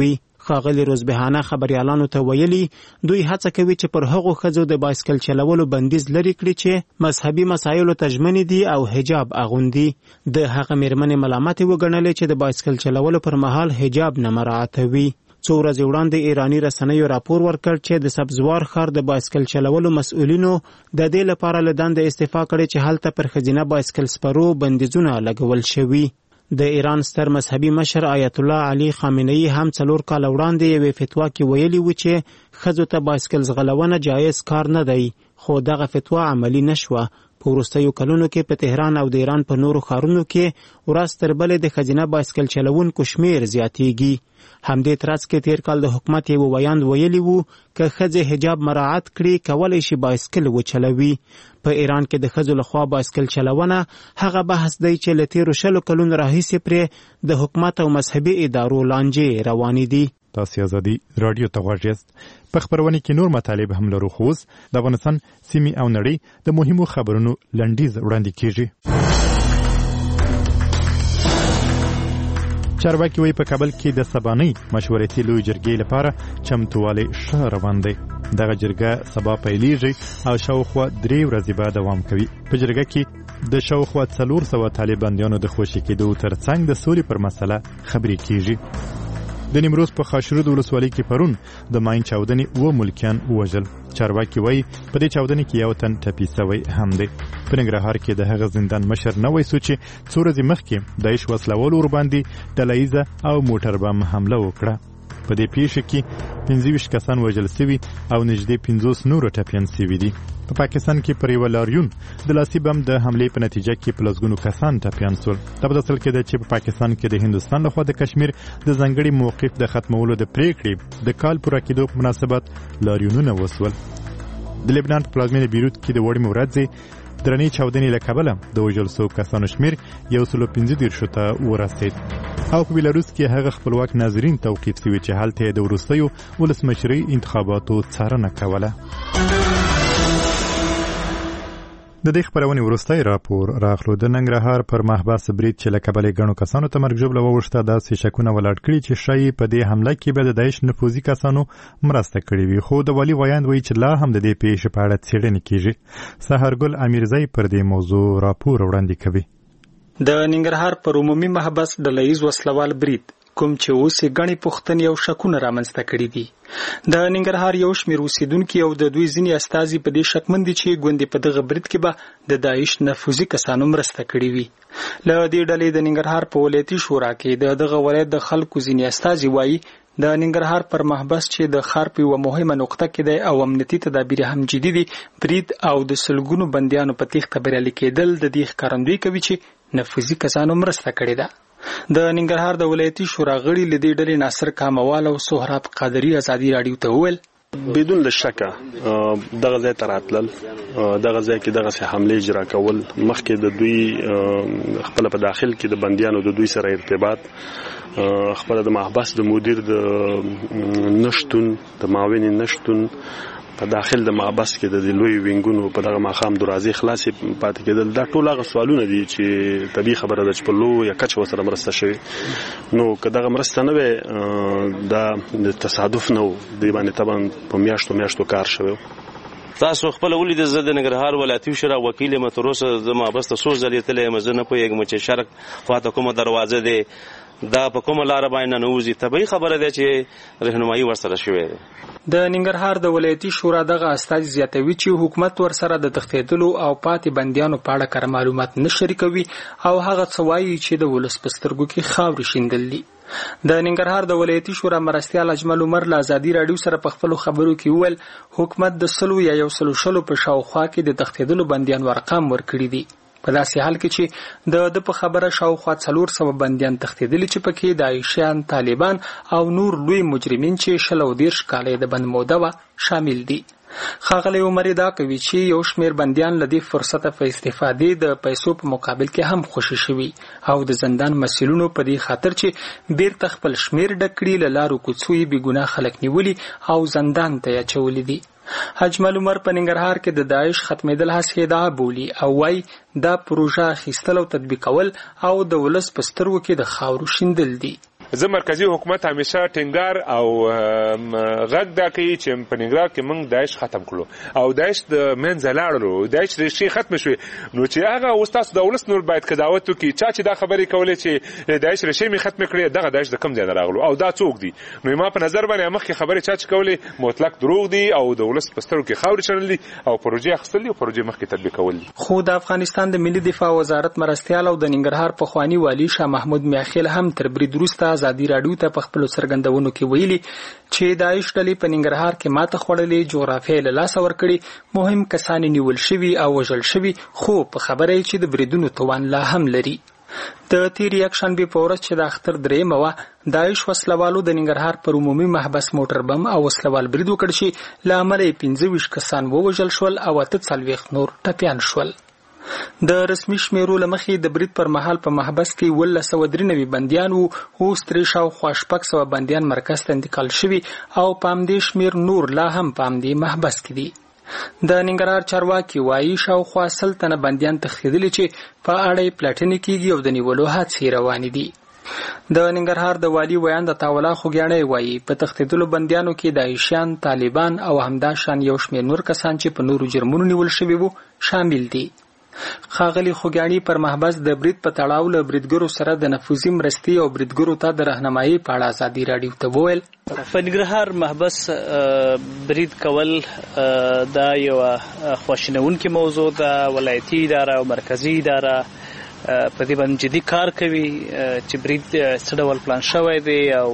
ښاغلي روزبهانه خبريالانو ته ویلي دوی هڅه کوي چې پر هغو ښځو د بایسکل چلولو بندیز لري کړي چې مذهبي مسایلو ته ژمنې دي او حجاب اغوندي. د هغه میرمنې ملامتې وګڼلې چې د بایسکل چلولو پر مهال حجاب نه مراعاتوي. څو ورځې وړاندې ایرانی رسنیو راپور ورکړ چې د سبزوار ښار د بایسکل چلولو مسؤلینو د دې لپاره له دندې استعفا کړې چې هلته پر ښځینه بایسکل سپرو بندیزونه لګول شوي. د ایران ستر مذهبي مشر آیت الله علي خامنه‌ای هم څلور کاله وړاندې یوې فتوا کې ویلي و چې ښځو ته بایسکل ځغلونه جایز کار نه دی، خو دغه فتوا عملي نشوه. په وروستیو کلونو کې په تهران او د ایران په نورو ښارونو کې ورځ تر بلې د ښځینه بایسکل چلوونکو شمیر زیاتیږي. همدې ترڅ کې تیر کال د حکومت یو ویاند ویلي وو که ښځې حجاب مراعات کړي کولی شي بایسکل وچلوي. په ایران کې د ښځو لخوا بایسکل چلونه هغه بحث دی چې له تیرو شلو کلونو راهیسې پرې د حکومت او مذهبي ادارو لانجې روانې دي. تاسو ازادي رادیو ته غواړئ. په خبرونه کې نور مطالب هم لرو، خو د افغانستان سیمې او نړۍ د مهمو خبرونو لنډیز وړاندې کیږي. چارواکي وایي په کابل کې د سبانۍ مشورتي لوی جرګې لپاره چمتووالی ښه روان دی. دغه جرګه سبا پیلیږي او شاوخوا درې ورځې به دوام کوي. په جرګه کې د شاوخوا څلور سوه طالباندیانو د خوشي کېدو ترڅنګ د سولې پر مسله خبرې کیږي. د نیمروز په خاشرود ولسوالۍ کې پرون د ماین چاودنې اوه ملکیان ووژل. چارواکي وایي په دې چاودنې کې یو تن ټپي سوی هم دی. په ننګرهار کې د هغه زندان مشر نوی سو چې څو ورځې مخکې داعش وسلوالو ورباندې ډله ییزه او موټر بم حمله وکړه. په دې پیښه کې پنځه ویشت کسان وژل سوي او نږدې پنځوس نور ټپیان سوي دي. په پاکستان کې پر یو لاریون د لاسي بم د حملې په نتیجه کې په لسګونو کسان ټپیان سول. دا په اصل کې ده چې په پاکستان کې د هندوستان لخوا د کشمیر د ځانګړي موقف د ختمولو د پریکړې د کال پوره کېدو په مناسبت لاریونونه وسول. د لبنان په پلازمینه بیروت کې د وړمې ورځې درنې چاودنې له کبله د وژل سوو کسانو شمیر یو سلو پنځه دېرشو ته ورسېد. او په بیلاروس کې هغه خپلواک ناظرین توقیف سوي چې هلته د وروستیو ولسمشرۍ انتخاباتو څارنه کوله. د دې خبرونې وروستی راپور راغلو. د ننګرهار پر محبس برید چې له کبله ګڼو کسانو ته مرګ ژوبله ووښته داسې شکونه ولاړ کړي چې ښایي په دې حمله کې به د داعش نفوذي کسانو مرسته کړې وي، خو د والي ویاند وایي چې لا هم د دې پیښې په اړه څېړنې کیږي. سحرګل امیرزی پر دې موضوع راپور وړاندې کوي. د ننګرهار پر عمومي محبس ډله ییز وسلوال برید کوم چې اوس یې ګڼې پوښتنې او شکونه رامنځته کړي دي. د ننګرهار یو شمېر اوسېدونکي او د دوی ځینې استازي په دې شکمن دي چې ګوندې په دغه برید کې به د داعش نفوذي کسانو مرسته کړې وي. له دې ډلې د ننګرهار په ولایتي شورا کې د دغه ولایت د خلکو ځینې استازي وایي د ننګرهار پر محبس چې د ښار په یوه مهمه نقطه کې دی او امنیتي تدابیر هم جدي دي، برید او د سلګونو بندیانو په تیښته بریالي کېدل د دې ښکارندویي کوي چې نفوذي کسانو مرسته کړې ده. د ننګرهار د ولایتي شورا غړي له دې ډلې ناصر کاموال او سهراب قادری ازادي راډیو ته وویل بدون لشکه دغه ځای ته راتلل، دغه ځای کې دغه حملې اجرا کول، مخکې د دوی خپل په داخل کې د بندیانو د دوی سره ارتباط، خپل د محبس د مدیر د نشتون د معاون نشتون په داخل د محبس کې د لوی وینګونو په دغه ماخام دروازې خلاصې پاتې کېدل. دا ټول هغه سوالونه دي چې طبیعي خبره ده چې په لویه کچه ورسره مرسته شوې. نو که دغه مرسته نه وی دا د تصادف نه و، دې باندې طبعا په میاشتو میاشتو کار شوی. تاسو خپل ولید زه د ننګرهار ولایتي شورا وکیل یم، تر اوسه زما بس ته څو ځلې تللی یم، زه نه پوهېږم چې شرق خواته کومه دروازه دی، دا په کومه لاره باندې ننوځي. طبیعي خبره ده چې رهنمایي ورسره شوې ده. د ننګرهار د ولایتي شورا دغه استازي زیاتوي چې حکومت ورسره د تښتېدلو او پاتې بندیانو په اړه کره معلومات نه شریکوي او هغه څه وایي چې د ولس په سترګو کې خاورې شیندل دي. د ننګرهار د ولایتي شورا مرستیال اجمل عمر له ازادي راډیو سره په خپلو خبرو کې وویل حکومت د سلو یا یو سلو شلو په شاوخوا کې د تښتېدلو بندیانو ارقام ورکړي دي. په داسې حال کې چې د د په خبره شاوخوا څلور سوه بندیان تښتېدلي چې پکې داعشیان، طالبان او نور لوی مجرمین چې شل او دېرش کاله د بند موده وه شامل دي. ښاغلی عمر دا کوي چې یو شمېر بندیان له دې فرصته په استفادې د پیسو په مقابل کې هم خوشي شوي او د زندان مسؤلینو په دې خاطر چې بیرته خپل شمېر ډک کړي له لارو کوڅو یې بېګناه خلک نیولي او زندان ته یې اچولي دي. اجمل عمر په ننګرهار کې د داعش ختمېدل هڅې ادعا بولي او وايي دا پروژه اخیستل او تطبیقول او د ولس په سترګو کې د خاورو شیندل دي. زه مرکزی حکومت همیشه ټینګار او غږ دا کوي چې په ننګرهار کې موږ داعش ختم کړو او داعش د منځه لاړلو، داعش ریښې ختم شوې. نو چې هغه اوس تاسو د ولس نور باید قضاوت وکړي چا چې دا خبرې کولې چې داعش ریښې مې ختم کړې، دغه داعش د کوم ځای نه راغلو او دا څوک دي؟ نو ما په نظر باندې مخکې خبرې چا چې کولې مطلق دروغ دي او د ولس په سترګو کې خاورې شړل دي او پروژې اخیستل دي او پروژې مخکې تطبیقول دي. خو د افغانستان د ملي دفاع وزارت مرستیال او د ننګرهار پخوانی والی شاه محمود میاخیل هم تر برید وروسته ازادي راډیو ته په خپلو څرګندونو کې ویلي چې داعش ډلې په ننګرهار کې ماته خوړلې، جغرافیه له لاسه ورکړې، مهم کسان نیول شوي او وژل شوي، خو په خبره یې چې د بریدونو توان لا هم لري. د تیر یکشنبې په ورځ چې د اختر درېیمه وه، داعش وسلوالو د ننګرهار پر عمومي محبس موټر بم او وسلوال برید وکړ چې له امله یې پنځه ویشت کسان ووژل شول او اته څلوېښت نور ټپیان شول. د رسمي شمیرو له مخې د برید پر مهال په محبس کې اوولس سوه درې نوي بندیان وو، اوس ترې شاوخوا شپږ سوه بندیان مرکز ته انتقال شوي او په همدې شمیر نور لا هم په همدې محبس کې دي. د ننګرهار چارواکي وایي شاوخوا سل تنه بندیان تښتېدلي چې په اړه یې پلټنې کېږي او د نیولو هڅې روانې دي. د ننګرهار د والي ویان د تاولا خوږیاڼی وایي په تښتېدلو بندیانو کې داعشیان، طالبان او همداشان یو شمېر نور کسان چې په نورو جرمونو نیول شوي وو شامل دي. ښاغلي خوږیاڼي پر محبس د برید په تړاو له بریدګرو سره د نفوذي مرستې او بریدګرو ته د رهنمایي په اړه ازادي راډیو ته وویل په ننګرهار محبس برید کول دا یوه خواشینونکې موضوع ده. ولایتي اداره او مرکزي اداره په دې باندې جدي کار کوي چې برید څه ډول پلان شوی دی او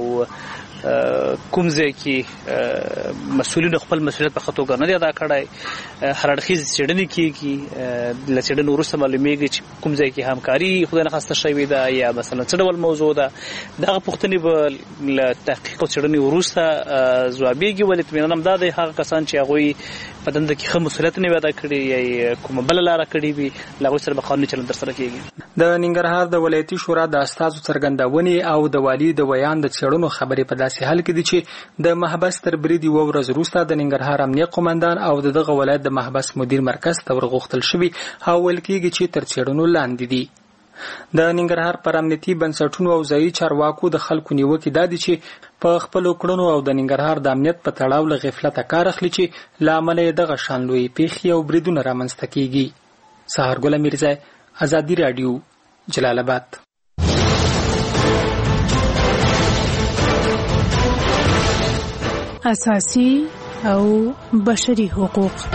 کوم ځای کې مسؤلینو خپل مسؤلیت په ښه توګه نه دی ادا کړی. هر اړخیز څېړنې کېږي، له څېړنې وروسته معلومیږي چې کوم ځای کې همکاري خدای نخواسته شوې ده یا مثلا څه ډول موضوع ده. دغه پوښتنې به له تحقیق او څېړنې وروسته ځوابیږي. ولې اطمینان هم دا دی هغه کسان چې هغوی په دنده کې ښه مسؤلیت نه وي ادا کړی یا کومه بله لاره کړې وي له هغوی سره به قانوني چلند ترسره کېږي. د ننګرهار د ولایتي شورا د استازو څرګندونې او د والي د ویان د څېړنو خبرې په داسې حال کې دي چې د محبس تر برید یوه ورځ وروسته د ننګرهار امنیه قومندان او د دغه ولایت د محبس مدیر مرکز ته ورغوښتل شوي او ویل کېږي چې تر څېړنو لاندې دي. د ننګرهار پر امنیتي بنسټونو او ځایي چارواکو د خلکو نیوکې دا دي چې په خپلو کړنو او د ننګرهار د امنیت په تړاو له غفلته کار اخلي چې له امله یې دغه شان لویې پیښې او بریدونه رامنځته کېږي. سهارګله میرزی، ازادي راډیو، جلال آباد. اساسي او بشري حقوق.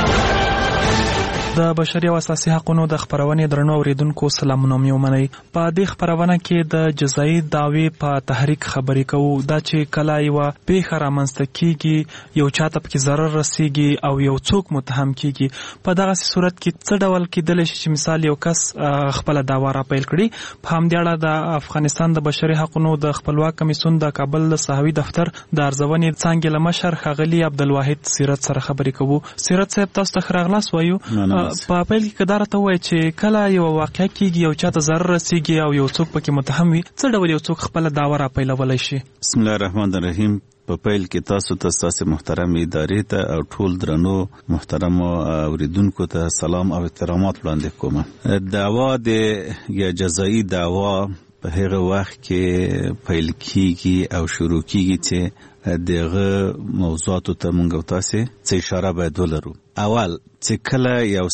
د بشري او اساسي حقوقو د خبرونې درنو اوریدونکو سلامونه مې ومنئ. په دې خبرونه کې د جزایي دعوې په تحریک خبرې کوو. دا چې کله یوه پیښه رامنځته کیږي، یو چاته پکې ضرر رسیږي او یو څوک متهم کیږي، په دغسې صورت کې څه ډول کیدلی شي چې مثال یو کس خپله دعوا راپیل کړي. په همدې اړه د افغانستان د بشري حقوقو د خپلواک کمیسیون د کابل د صحوي دفتر د ارزونې څانګې له مشر ښاغلي عبدالواحد سیرت سره خبرې کوو. سیرت صاحب، تاسو ته ښه راغلاست وایو. په پیل کې دا راته ووایه چې کله یوه واقعه کېږي، یو چاته ضرر رسیږي او یو څوک پکې متهم وي، څه ډول یو څوک خپله دعوه راپیلولی شي؟ بسم الله الرحمن الرحیم. په پیل کې تاسو ته ستاسې محترم ادارې ته او ټول درنو محترمو اوریدونکو ته سلام او احترامات وړاندې کوم. دعوا د یا جزایي دعوا په هغه وخت کې پیل کېږي او شروع کېږي چې دغه موضوعاتو ته مونږ او تاسې څه اشاره باید ولرو. اول چې کله یو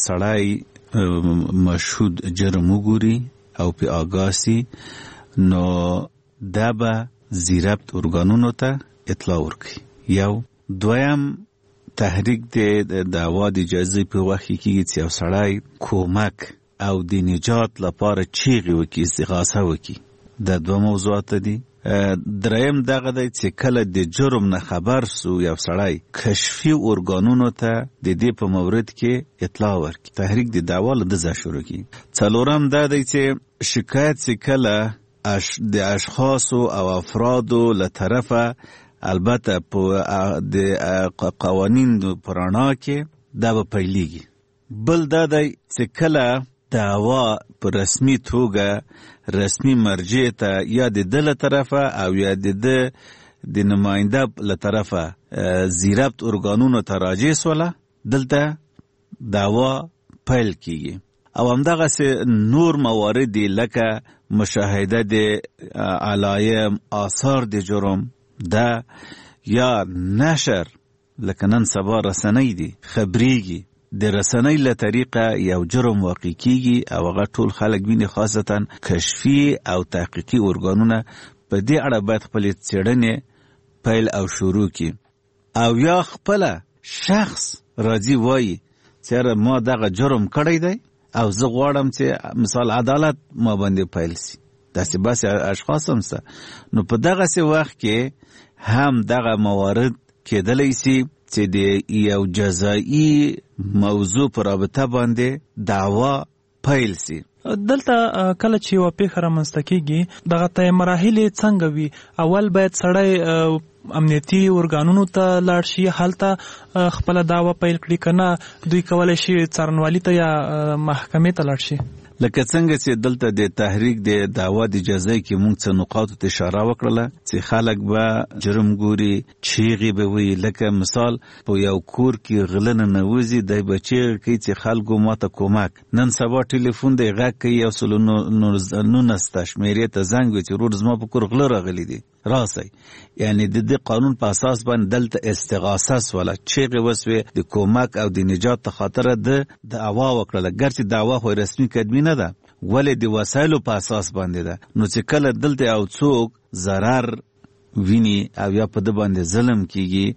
سړی مشهود جرم وګوري او په آګاه سي، نو دا به زیربط ارګانونو ته اطلاع ورکړي. یو دویم تحریک د دعوا د اجازې په وخت کې چې یو سړی کومک او د نجات لپاره چیغې وکړي، استغاثه وکړي. دا دوه موضوعات دي. دریم دغه دی چې کله د جرم نه خبر سو یو سړی کشفي ارګانونو ته د دې په مورد کې اطلاع ورکړي، تحریک د دعوا له دځه شروع کړي. څلورم دا دی چې شکایت چې کله اش د اشخاصو او افرادو له طرفه البته په د قوانین په رڼا کې دا به پیلېږي. بل دا دی چې کله دعوا په رسمي توګه رسمي مرجع ته یا د ده له طرفه او یا د ده د نماینده له طرفه زیربط ارګانونو ته راجع سوله، دلته دعوا پیل کیږي. او همدغسې نور موارد لکه مشاهده د علایم آثار د جرم ده یا نشر لکه نن سبا رسنۍ دي خبريږي د رسنۍ له طریقه یو جرم واقع کیږي او هغه ټول خلک ویني، خاصتا کشفي او تحقیقي ارګانونه په دې اړه باید خپل څېړنې پیل او شروع کړي او یا خپل شخص راځي وایي چې ما دغه جرم کړی دی او زه غواړم چې مثال عدالت ما باندې پیل سي. داسې بس اشخاص هم سه نو په دغه سي وخت کې هم دغه موارد کېدلی سي چې د یو جزایی موضوع پر رابطه باندې دعوا پیل سي. دلته کله چې یو پیښه رامنځته کیږي دغه ته مراحل څنګه وي؟ اول باید سړی امنیتي ارګانونو ته لاړ شي، هلته خپل دعوا پیل کړي، کنه دوی کولای شي څارنوالي ته یا محکمې ته لاړ شي؟ لکه څنګه چې دلته د تحریک د دعوا د جزای کې موږ څه نقاط ته اشاره وکړه چې خلک به جرم ګوري، چیغې به وي. لکه مثال په یو کور کې غلنه نوځي د بچی کې چې خلکو ماته کومک، نن سبا ټلیفون دی غږ کوي او سلو نو نسته شمیرې ته زنګ وي چې ورور زما په کور غله راغلي دي راسي. یعنی د دې قانون په اساس باندې دلته استغاثه ولا چیغې وسوي د کومک او د نجات ته خاطر د دعوا وکړه، ګرځي دعوا خو رسمي کډمی نه ده ولې د وسایلو په اساس باندې ده. نو چې کله دلته او څوک ضرر ویني او یا په د باندې ظلم کیږي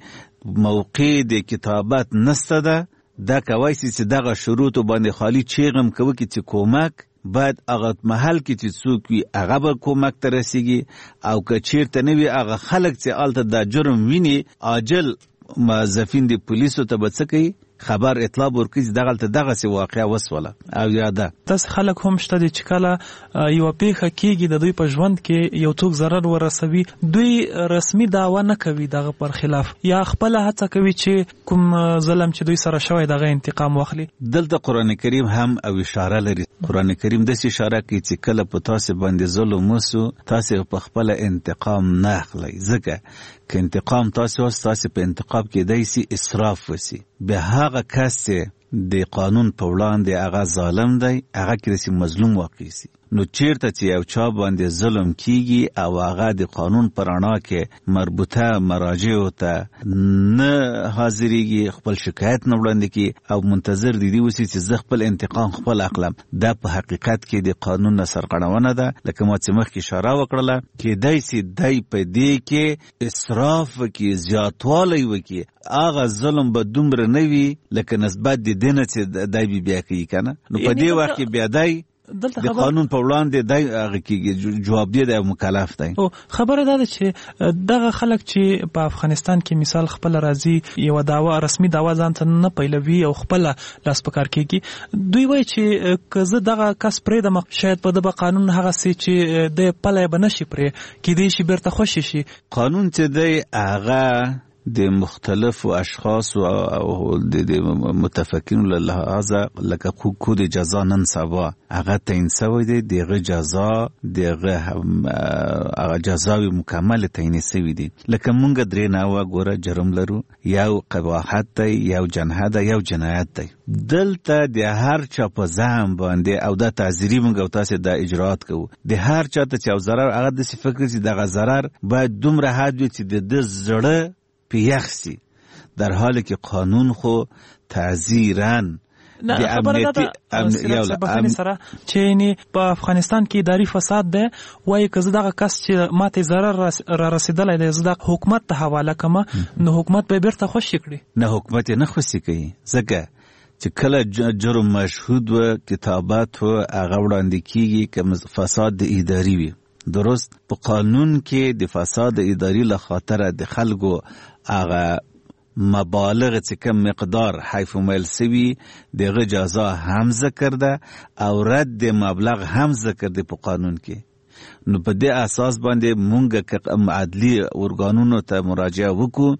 موقع د کتابت نسته ده، دا کوي چې دغه شروط باندې خالی چیغم کوي چې کومک باید هغه محل کې چې څوک وي هغه به کومک ته رسیږي او که چیرته نه وي هغه خلک چې الته دا جرم ویني عاجل موظفین د پولیسو ته به څه کوي خبر اطلاع ورکړي چې دغلته دغه سی واقعه وسوله او یاده. تاسو خلک هم شته چې کله یو پیښه کیږي د دوی په ژوند کې یو څوک ضرر ورسوي، دوی رسمي دعوا نه کوي دغه پر خلاف یا خپل هڅه کوي چې کوم ظلم چې دوی سره شوی دغه انتقام واخلي. دلته قران کریم هم او اشاره لري. قران کریم د اشاره کوي چې کله په تاسو باندې ظلم وسو تاسو په خپل انتقام نه اخلي، ځکه که انتقام تاسو تاسو په انتقام کې دایسي اسراف وسی به هغه کس د قانون په وړاندې هغه ظالم دی، هغه کې مظلوم واقع سي. نو چیرته چې یو چا باندې ظلم کیږي او هغه د قانون پر رڼا کې مربوطه مراجع ته نه حاضرېږي، خپل شکایت نه وړاندې کوي او منتظر دي دی وسی چې زه خپل انتقام خپل اخلم، دا په حقیقت کې د قانون نه سرغړونه ده. لکه ما چې مخکې اشاره وکړله کې دایسي دای په دې کې اسراف وکړي، زیاتوالی وکړي، هغه ظلم به دومره نه وي لکه نسبت د دینه چې دای بیا کوي کنه. نو په دې وخت کې بیا دای د قانون په وړاندې دای هغه کې جواب دی او مکلف دی. او خبره ده چې دغه خلک چې په افغانستان کې مثال خپل راځي یو داوا رسمي داوا ځان ته نه پیلوي او خپل لاس پکار کیږي، دوی وایي چې کزه دغه کس پرې د شاید په دغه قانون هغه سي چې د پلې بنشي پرې کې دی شي بیرته خوشي شي. قانون چې دی هغه د مختلفو اشخاص او د متفقین له لحاظه لکه کود جزا نن سبا هغه تعیین شوی دی، دغه جزا دغه هغه جزاوی مکمل تعیین شوی دی. لکه مونږ درې ناوه ګوره جرم لرو، یو قباحت دی، یو جنایت دی، یو جنایت دی. دلته د هر چا په ځان باندې او د تعزیری مونږ او تاسو د اجرات کوو، د هر چا ته چې او ضرر هغه د فکر چې دغه ضرر باید دومره حد وي چې د زړه پیخسی، در حالی که قانون خو تعزیرن د امنیتي امنیتي سره چې نه په افغانستان کې اداري فساد ده، وایي که زه دغه کس چې ماته ضرر را رسیدلی دی زه د حکومت ته حواله کړم نو حکومت به بیرته خوشي کړي. نه حکومت نه خوشي کوي، ځکه چې کله جرم مشهود و کتابت و هغه وړاندې کیږي که فساد د اداري وي. درست په قانون کې د فساد اداري له خاطر د خلکو هغه مبالغ چې کم مقدار حیف میل سوي دغه جزا هم ذکر ده او رد مبلغ هم ذکر ده په قانون کې. نو په دې اساس باندې مونږ که عدلي ارګانونو ته مراجعه وکړو،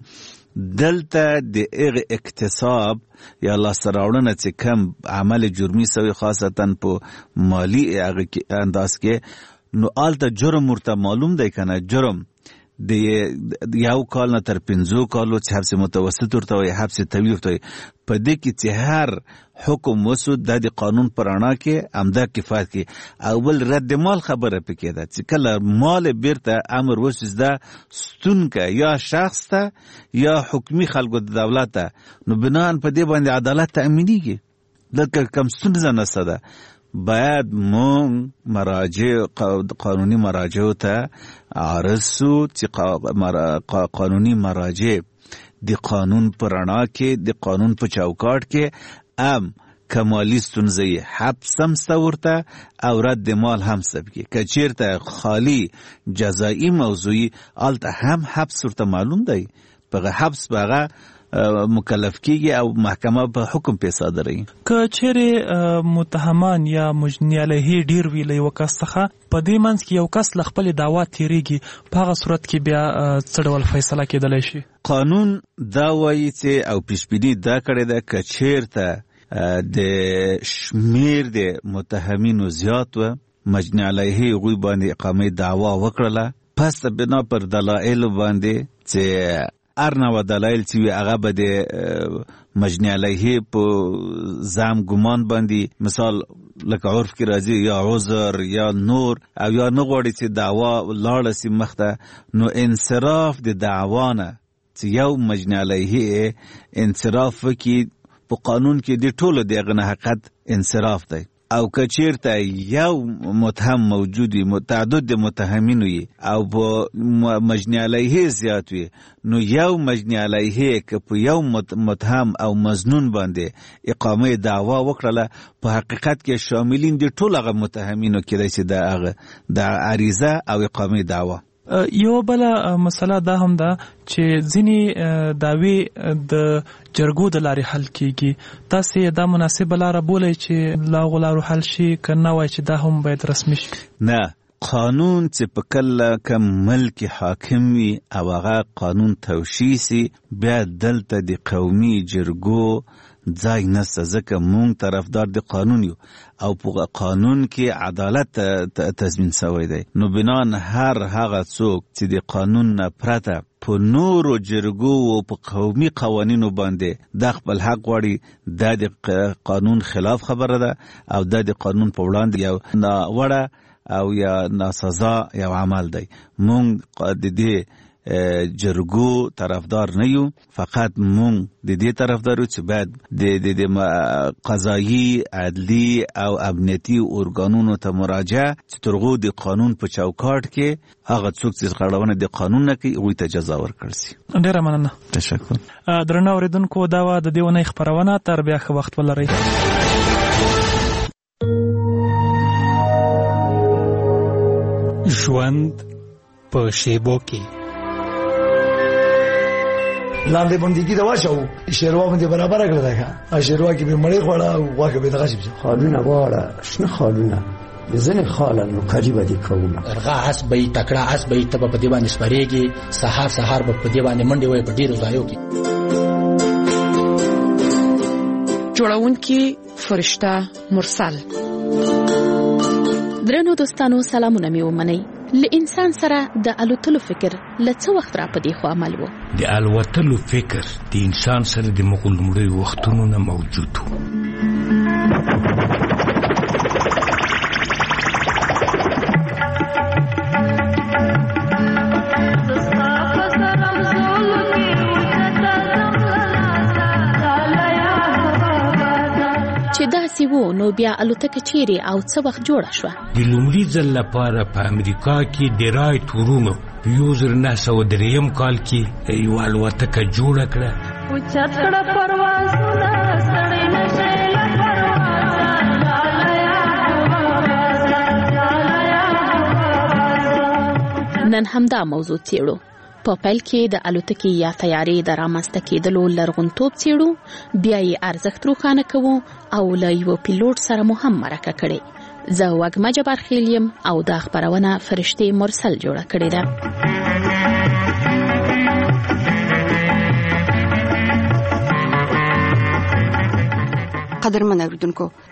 دلته د هغه اکتساب یا لاسته راوړنه چې کم عمل جرمي سوي خاصتا په مالی هغه انداز کې، نو آلته جرم ورته معلوم دی کنه، جرم د یو کال نه تر پنځو کالو چې حبس متوسط ورته وایي، حبس طویل ورته وایي. په دې کې چې هر حکم وسو د قانون پر رڼا کې همدا کفایت کوي. او بل رد مال خبره پکې ده چې کله مال بیرته امر وسوس ده ستونکه یا شخص ته یا حکومي خلکو د دولت ته، نو بنان په دې باندې عدالت تأمینیږي. دلته کم ستونزه نشته ده. باید مونږ مراجع قانوني مراجعو ته عرض سو چې قانوني مراجع د قانون په رڼا کې د قانون په چوکاټ کې ام کمالی ستونزه حبس هم ورته او رد مال هم سبکی که چیرته خالی جزایی موضوعی آلته هم حبس ورته معلوم دی، بغه حبس بغه مکلف کیږي او محکمه په حکم په صادري. که چیرې متهمان یا مجنی علیه ډیر ویلې وکاسته په دې منځ کې یو کس ل خپل دعوا تیریږي، په هغه صورت کې بیا څه ډول فیصله کېدلی شي؟ قانون دا وایي چې او پیشبینی دا کړی ده که چیرته د شمیر د متهمینو زیات و مجنی علیه غوی باندې اقامه دعوا وکړله، پس بنا پر دلایل باندې چې ارنه دلایل چې هغه به د مجنی علیه په زام ګمان باندې، مثال لکه عرف کې راځي یا عذر یا نور او یا نه غواړي چې دعوا لاړه سي مخته، نو انصراف د دعوا نه چې یو مجنی علیه انصراف وکړي په قانون کې د ټولو دغه نه حقیقت انصراف دی. او که چیرته یو متهم موجودی متعدد د متهمین وي او په مجنی علیه زیات وي، نو یو مجنی علیه که په یو متهم او مظنون باندې اقامه دعوا وکړله، په حقیقت کې شاملین د ټول هغه متهمینو کېدای شي د هغه د عریضه او اقامه دعوا. یو بله مسله دا هم ده چې ځینې دعوی د جرګو د لارې حل کیږي، تاسې دا مناسبه لاره بولئ چې لا هغو لارو حل شي که نه وای چې دا هم باید رسمي شي؟ نه، قانون چې په کله کم ملک حاکم وي او هغه قانون توشیح سي، بیا دلته د قومي جرګو ځای نسته، ځکه مونږ طرفدار د قانون یو او په قانون کې عدالت تضمین شوی دی. نو بنان هر هغه څوک چې د قانون نه پرته په نورو جرګو او په قومي قوانینو باندې د خپل حق غواړي، دا د قانون خلاف خبره ده او دا د قانون په وړاندې یو ناوړه او یا ناسزا یو عمل دی. مونږ د دې جرګو طرفدار نه یو، فقط مونږ د دې طرفدار یو چې باید د د قضایي عدلی او امنیتي ارګانونو ته مراجعه چې ترغو د قانون په چوکاټ کې هغه څوک چې غړونه د قانون نه کوي هغوی ته جزا ورکړل شي. ډېره مننه. تشکر. درنو اورېدونکو، دا وه د دې اونۍ خپرونه. تر بیا ښه وخت ولرئ. ژوند په شیبو کې لاندې بندګي دا واچو شیروا باندې برابر کړل دا شیروا کې به مړې خوړه او واګه به دغه شي خالونه واړه شنه خالونه ځنه خاله نو قریبه دي کومه ارغا اس به تکړه اس به ته په دې باندې سپریږي، سحر سحر په دې باندې منډي وای په ډیرو ځایو کې. جوړونکي فرشته مرسل. درنو دوستانو، سلامونه مې ومنئ. له انسان سره د الوتلو فکر له څه وخت را په دې خو عمل و؟ د الوتلو فکر د انسان سره د مغلمړي وختونو نه موجود و. چې داسې وو، نو بیا الوتکه چیرې او څه وخت جوړه شوه؟ د لومړي ځل لپاره په امریکا کې د رایټ ورونو په یو زر نهه سوه درېیم کال کې یوه الوتکه جوړه کړه. اوچت کړه پروازونه ستړی نشئ له پروازه. نن همدا موضوع څېړو. په پیل کې د الوتکې یا تیارې د رامنځته کېدلو لرغونتوب څېړو، بیا یې ارزښت روښانه کوو او له یوه پیلوټ سره مو هم مرکه کړې. زه وږمه جبارخیل یم او دا خپرونه فرشتې مرسل جوړه کړې ده. قدرمن اوریدونکو،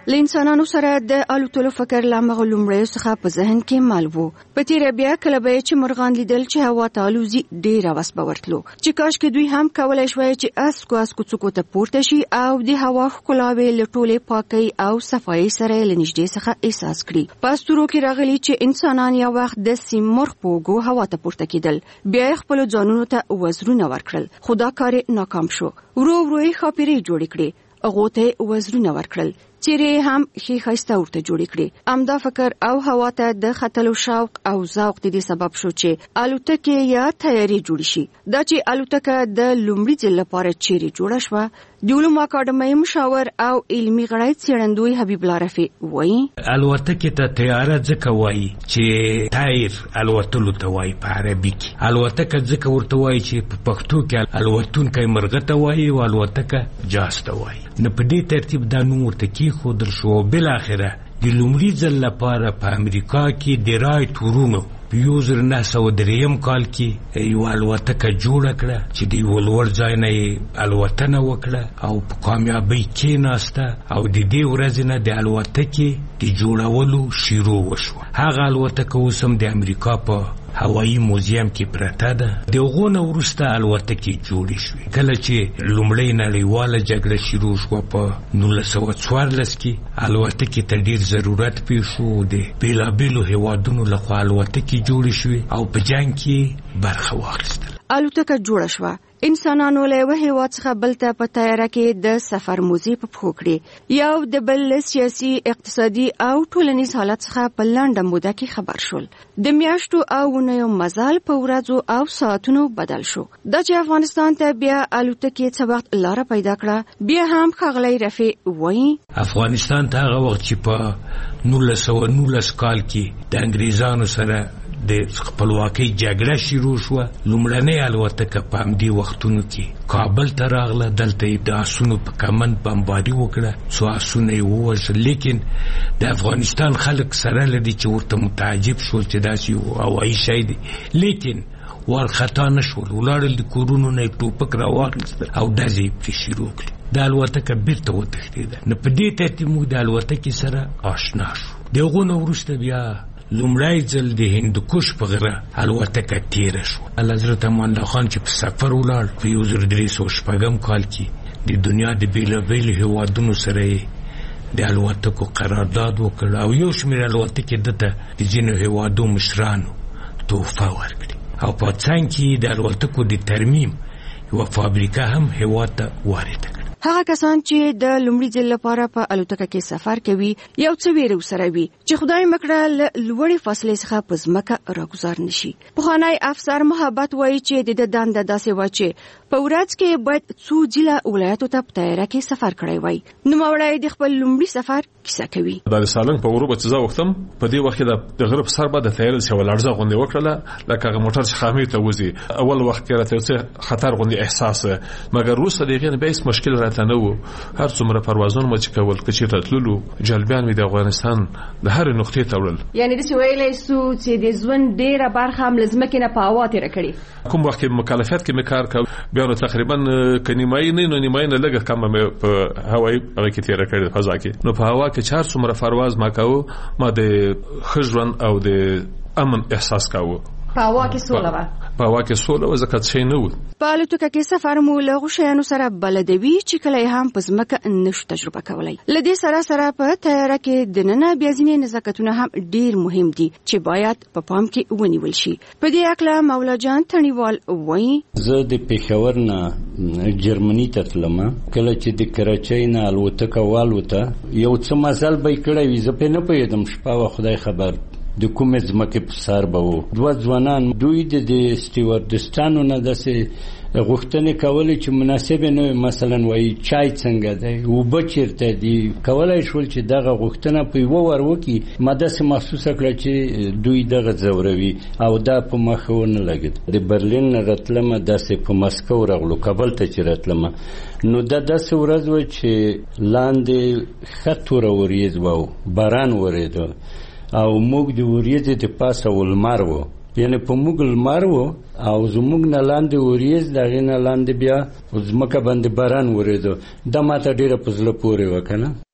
له انسانانو سره د الوتلو فکر لا مغلومړیو څخه په ذهن کې مال وو. په تیره بیا کله به چې مرغان لیدل چې هوا ته الوزي ډېر هوس به ورتلو چې کاشکې دوی هم کولی شوی چې اسکو اسکو څوکو ته پورته شي او د هوا ښکلاوې له ټولې پاکۍ او صفایۍ سره له نږدې څخه احساس کړي. په اسطورو کې راغلي چې انسانان یو وخت د سیم مرغ په اوږو هوا ته پورته کېدل، بیا یې خپلو ځانونو ته وزرونه ورکړل، خو دا کار یې ناکام شو. ورو ورو یې ښاپېرۍ جوړې کړې، هغو ته یې وزرونه ورکړل، چیرې هم ښې ښایسته ورته جوړې کړې. همدا فکر او هوا ته د ختلو شوق او ذوق د دې سبب شو چې الوتکې یا تیارې جوړې شي. دا چې الوتکه د لومړي ځل لپاره چیرې جوړه شوه، د علومو اکاډمۍ مشاور او علمي غړی څېړندوی حبیب الله رفیع وایي الوتکې ته تیاره ځکه وایي چې تایر الوتلو ته وایي په عربي کې. الوتکه ځکه ورته وایي چې په پښتو کې الوتونکی مرغه ته وایي او الوتکه جاز ته وایي. نو په دې ترتیب دا نوم ورته کېښودل شو. بالاخره د لومړي ځل لپاره په امریکا کې د رایټ ورونو په یو زر نه سوه درېیم کال کې یوه الوتکه جوړه کړه چې د یوه لوړ ځای نه یې الوتنه وکړه او په کامیابۍ کېناسته او د دې ورځې نه د الوتکې د جوړولو شروع وشوه. هغه الوتکه اوس هم د امریکا په هوایي موزیم کې پرته ده. د هغو نه وروسته الوتکې جوړې شوې. کله چې لومړۍ نړیواله جګړه شروع شوه په نولس سوه څوارلس کې الوتکې ته ډېر ضرورت پیښ شو. د بېلابېلو هېوادونو لخوا الوتکې جوړې شوې او په جنګ کې برخه واخیستل. الوتکه جوړه شوه. انسانانو له یوه هېواد څخه بل ته په تیاره کې د سفر موزې په پښو کړې. یو د بل له سیاسي، اقتصادي او ټولنیز حالت څخه په لنډه موده کې خبر شول. د میاشتو او اونیو مزل په ورځو او ساعتونو بدل شو. دا چې افغانستان ته بیا الوتکې څه وخت لاره پیدا کړه، بیا هم ښاغلی رفیع وایي افغانستان ته هغه وخت چې په نولس سوه نولس کال کې د انګریزانو سره د خپلواکۍ جګړه شروع شوه، لومړنۍ الوتکه په همدې وختونو کې کابل ته راغله. دلته یې د آسونو په کمند بمباري وکړه، څو آسونه یې ووژل. لیکن د افغانستان خلک سره لدي چې ورته متعجب شول چې داسې یو هوایي شی دی، لیکن وارخطا نه شول. ولاړل د کورونو نه یې ټوپک راواخیستل او ډزې یې پرې شروع کړې. د الوتکه بیرته وتښتېده. نو په دې ترتیب موږ د الوتکې سره آشنا شو. د هغو نه وروسته بیا لومړی ځل د هندوکش په غره الوتکه تیره شو. حضرت امان الله خان چې په سفر ولاړ په یو زر درې سوه شپږم کال کې د دنیا د بېلابېلو هېوادونو سره یې د الوتکو قرارداد وکړ او یو شمېر الوتکې دته د ځینو هېوادو مشرانو تحفه ورکړي او په څنګ کې د الوتکو د ترمیم یوه فابریکه هم هېواد ته وارده کړه. هغه کسان چې د لومړي ځل لپاره په الوتکه کې سفر کوي یو څه ویره ورسره وي چې خدای مکړه له لوړې فاصلې څخه په ځمکه راګذار نشي. پخوانی افسر محبت وایي چې د ده دنده داسې وه چې په ورځ کې باید څو ځله ولایتو ته په طیاره کې سفر کړی وای. نوموړی د خپل لومړي سفر کیسه کوي. د سالنګ په غروب چې زه وختم په دې وخت کې د غرب سر باندې طیاره چې ولړزه غونډه وکړه لکه هغه موټر چې خامې ته وځي. اول وخت کې راته خطر غونډه احساس مګر روسه دغه نه به مشکل راته نه و. هر څومره پروازونه مو چې کول کچې راتللو جلبیان می د افغانستان د هر نقطې ته وړل. یعنی د ویلې سو چې د ژوند ډیره برخه هم لزمکه نه په هوا تیر کړی. کوم وخت کې مکلفیت کې مکار کا بیا نو تقریبا کنیمای نه نو نیمای نه لګه کم په هوایي هغه کې تیر کړی فضا کې. نو په هوا کې چار څومره پرواز ما کاوه ما د خجرن او د امن احساس کاوه. په هوا کې سوله وه. په هوا کې سوله وه ځکه څه نه و. په الوتکه کې سفر مو له هغو شیانو سره بلدوي چې کله یې هم په ځمکه نشو تجربه کولی. له دې سره سره په تیاره کې دننه بیا ځینې نزاکتونه هم ډېر مهم دي چې باید په پام کې ونیول شي. په دې هکله مولا جان تڼیوال وایي زه د پېښور نه جرمني ته تلم. کله چې د کراچۍ نه الوتکه والوته یو څه مزل به یې کړی وي، زه پرې نه پوهېدم. شپه وه خدای خبر د کومې ځمکې په سر به وو. دوه ځوانان دوی د سټیوارډستانو نه داسې غوښتنې کولې چې مناسبې نه وي، مثلا وایي چای څنګه دی، اوبه چېرته دي. کولی شول چې دغه غوښتنه په یوه ور وکړي. ما داسې محسوسه کړه چې دوی دغه ځوروي او دا په مخه ونه لګېد. د برلین نه راتلمه داسې په مسکو راغلو، کابل ته چې راتلمه نو دا داسې ورځ وه چې لاندې ښه توره وریځ وه، باران ورېده او موږ د وریځې د پاسه ولمر و، یعنی په موږ لمر و او زموږ نه لاندې وریځ، د هغې نه لاندې بیا ځمکه باندې باران ورېده. دا ماته ډېره په زړه پورې وه که نه.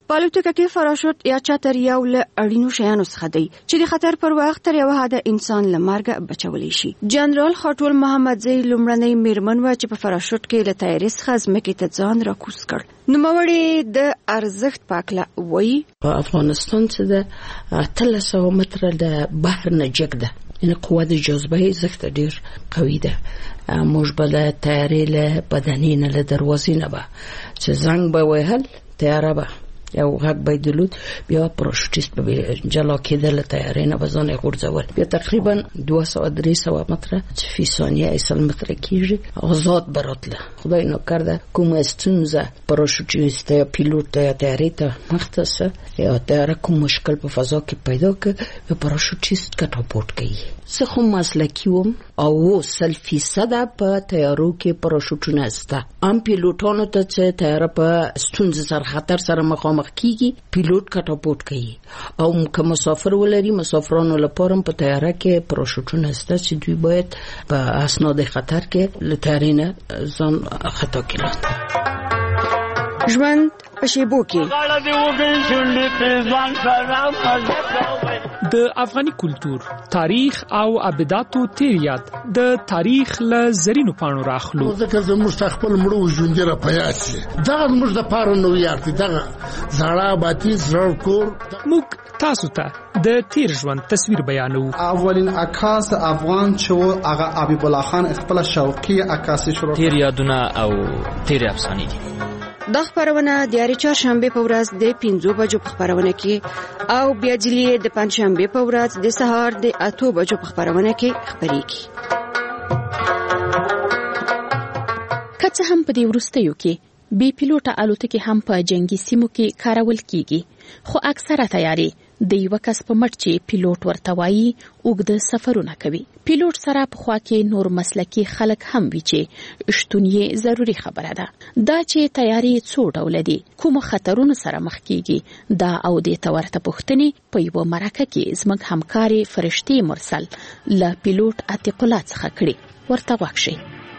په الوتکه کې فراشوت یا چتر یو له اړینو شیانو څخه دی چې د خطر پر وخت تر یو حده انسان له مرګه بچولی شي. جنرال خاټول محمدزی لومړنۍ میرمن و چې په فراشوت کې له طیارې څخه ځمکې ته ځان راکوز کړ. نوموړې د ارزښت په اړه وایي په افغانستان چې د اتلس سوه متره د بحر نه جګ ده، یعنې قوه د جاذبې ارزښت ډېر قوي ده. موږ به له طیارې له بدنې نه له دروازې نه به چې زنګ به وهل طیاره به یو غږ به درلود، بیا پراشوټیست به جلا کېده له طیارې نه به ځان یې غورځول. بیا تقریبا دوه سوه درې سوه متره چې فی ثانیه ایسل متره کېږي آزاد به راتله. خدای ناکرده کومه ستونزه پراشوټیست یا پیلوټ ته یا طیارې ته مخته سه یا طیاره کوم مشکل په فضا کې پیدا کړ، بیا پراشوټیست کټاپورټ کوي. زه خو مسلکي وم او اوه سل فیصده په طیارو کې پراشوټونه شته. عام پیلوټانو ته چې طیاره په ستونزه سره خطر سره مخامخ کیږي، پیلوټ کټاپورټ کوي. او که مسافر ولري، مسافرانو لپاره په طیاره کې پراشوټونه شته چې دوی باید په اسناد خطر کې له طیارې نه ځان خطا کړي. ژوند په شیبو کې د افغاني کلتور، تاریخ او ابداتو تیر یاد د تاریخ له زرینو پاڼو راخلو. ځکه زموږ خپل مړو ژوندي را پیاس شي، دغه موږ د پاره نو یارتي دغه زړه باتی زړه کور. موږ تاسو ته د تیر ژوند تصویر بیانو. اولین عکاس افغان چې هغه حبیب الله خان خپل شوقي عکاسي شروع. تیر یادونه او تیر افسانې دي. دا خبرونه د یاري چهارشنبه په ورځ د پنځو بجو په خبرونه کې او بیا جلی د پنځشنبه په ورځ د سهار د اتو بجو په خبرونه کې خبرېږي. که څه هم په دې وروستیو کې بې پیلوټه الوتکې هم په جنگي سیمو کې کارول کیږي، خو اکثره تیارې د یو کس په مټ چې پیلوټ ورته وایي اوږده سفرونه کوي. پیلوټ سره په خوا کې نور مسلکي خلک هم وي چې شتون یې ضروري خبره ده. دا چې تیارې څو ډوله دي، کوم خطرونو سره مخ کیږي، دا او د تورته پوښتنې په یو مرکه کې زموږ همکاري فرشتي مرسل له پیلوټ عتیق الله څخه کړي. ورته واښي.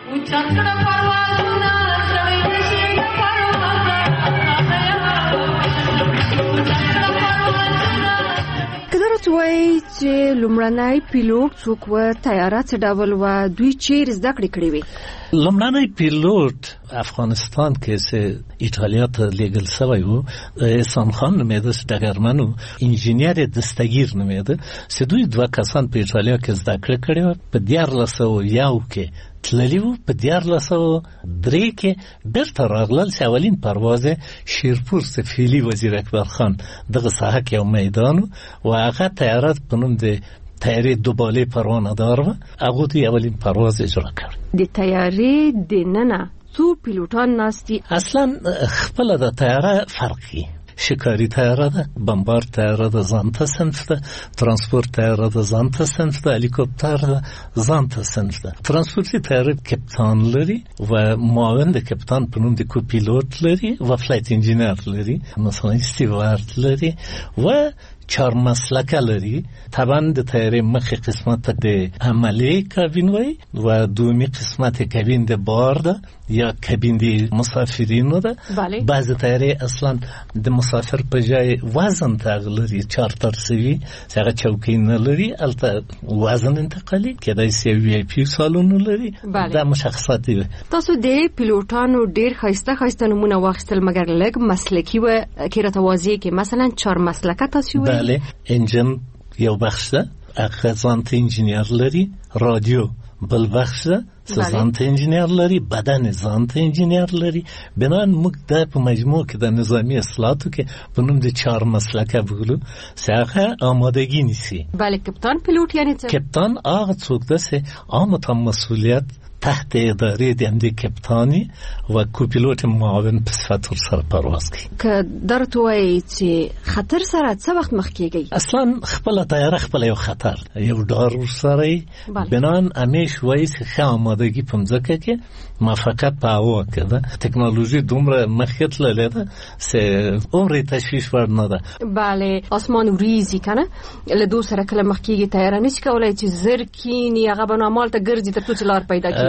وای چې لومړنی پیلوټ څوک و، طیاره څه ډول و، دوی چیرې زده کړې کړې وې؟ لومړنی پیلوټ افغانستان کې چې ایټالیا ته لیږل شوی و، احسان خان نومېده، چې ډګرمن و، انجینیر دستګیر نومېده، چې دوی دوه کسان په ایټالیا کې زده کړې کړې وه. په دیارلس سوه یو کې تللی و، په دیارلس سوه درې کې بیرته راغلل چې اولین پرواز شیرپور سفیلي وزیر اکبر خان دغه ساحه کې یو میدان و، هغه طیاره په نوم د طیارې دوبالې پروانه دار و، هغه دوی اولین پرواز اجرا کړ. د طیارې دننه څو پیلوټان ناستي؟ اصلا خپل د طیاره فرقي شکاری طیاره ده، بمبار طیاره ده ځانته صنف ده، ترانسپورت طیاره ده ځانته صنف ده، هلیکوپتر ده ځانته صنف ده. ترانسپورتي طیاره کپتان لري و معاون د کپتان په نوم د کوپیلوټ لري و فلایت انجینر لري، مثلا استیوارد لري و چهار مسلکه لري. طبعا د طیارې مخی قسمت د عملی کابین وی و دومی قسمت کابین د بار ده یا کابین د مسافرینو ده. بعض طیارې اصلا د مسافر په جای وزن تغلري چارتر سوي چې هغه چوکۍ نه لري، البته وزن انتقالي کېدای شي وی آی پی سالون لري. دا مشخصات دي. تاسو د پیلوټانو ډیر خاصه خاصه نمونه واخیستل، مګر لږ مسلکي و کې راته واضح کې مثلا چهار مسلکه تاسو وی؟ بله، انجن یو بخش ده، هغه ځانته انجینیر لري، رادیو بل بخش ده ځانته انجینیر لري، بدن ځانته انجینیر لري. بنان موږ د په مجموع کې د نظامی اصلاحاتو کې په نوم د چهار مسلکه بولو چې هغه آمادگی نیسي. بله، کپتان پیلوټ یعنی څه؟ کپتان هغه څوک ده چې عامه مسئولیت تحت اداره د امدی کپتانی و کوپیلوت معاون په صفت سره پرواز کوي. که درته وایي چې خطر سره څه وخت مخ کیږي؟ اصلا خپل طیاره خپل یو خطر یو ډار سره بنان همیش وایي چې ښه آمادګي په ځکه کې موافقت په هوا کې ده. ټکنالوژي دومره مخکې تللې ده چې عمر تشویش ور نه ده. بله، اسمان وریزي کنه له دو سره کله مخ کیږي، طیاره نشي کولای چې زر کینی هغه بنامال ته ګرځي تر څو لار پیدا کړي.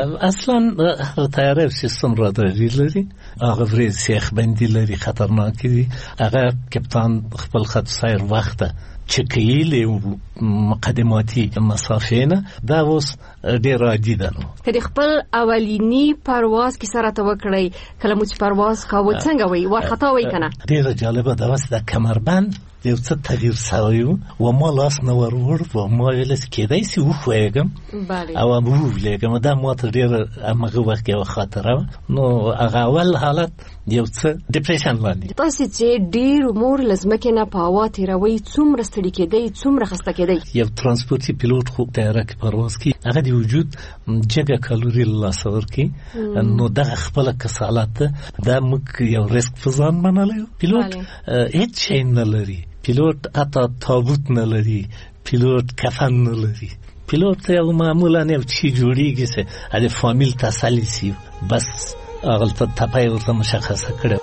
اصلا هر طیاره سیستم راداري لري هغه ورې سیخ بندي لري خطرناک دي هغه کپتان خپل خط سیر وخته چکی له مقدماتي مسافه نه دا اوس ډیر عادي ده نو کله خپل اولینی پرواز کی سره توکړی کله مو پرواز کاوه څنګه وي ورختا وي کنه ډیر جالبه ده وس د کمربند یو څه تغییر شوی و ما لاس نه ورور و ما ویل کېدای سی وخوېګم او مو ویلګم دا ما ته ډیر هغه وخت یو خاطره نو هغه اول حالت یو څه ډیپریشن باندې تاسو چې ډیر امور لازمکه نه پاوه تیروي څومره ستړي کېدای څومره خسته کېدای یو ترانسپورتي پیلوټ خو طیاره کې پرواز کوي هغه د وجود جګه کالوري لاسور کوي نو دغه خپل کسالات دا موږ یو ریسک فزان منلو پیلوټ هیڅ شي نه لري پیلوټ اته تابوت نه لري پیلوټ کفن نه لري پیلوټ یو معمولا نه چی جوړیږي چې د فامیل تسلی سی بس هغه ته تپای ورته مشخصه کړو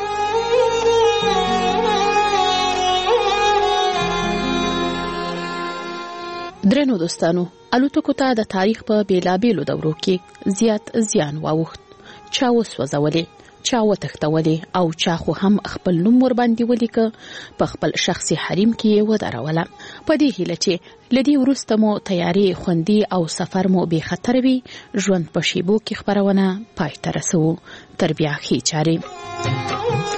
درنو دوستانو الوتکو ته د تاریخ په بیلابیلو دورو کې زیات زیان واوښت چا وسوځولې چا وتښتولې او چا خو هم خپل نوم ور باندې ولیکه په خپل شخصي حریم کې ودروله په دې هیله چې لدی ورسته مو تیاری خوندي او سفر مو به خطر وي ژوند په شیبو کې خبرونه پای ته رسو تر بیا خې چاري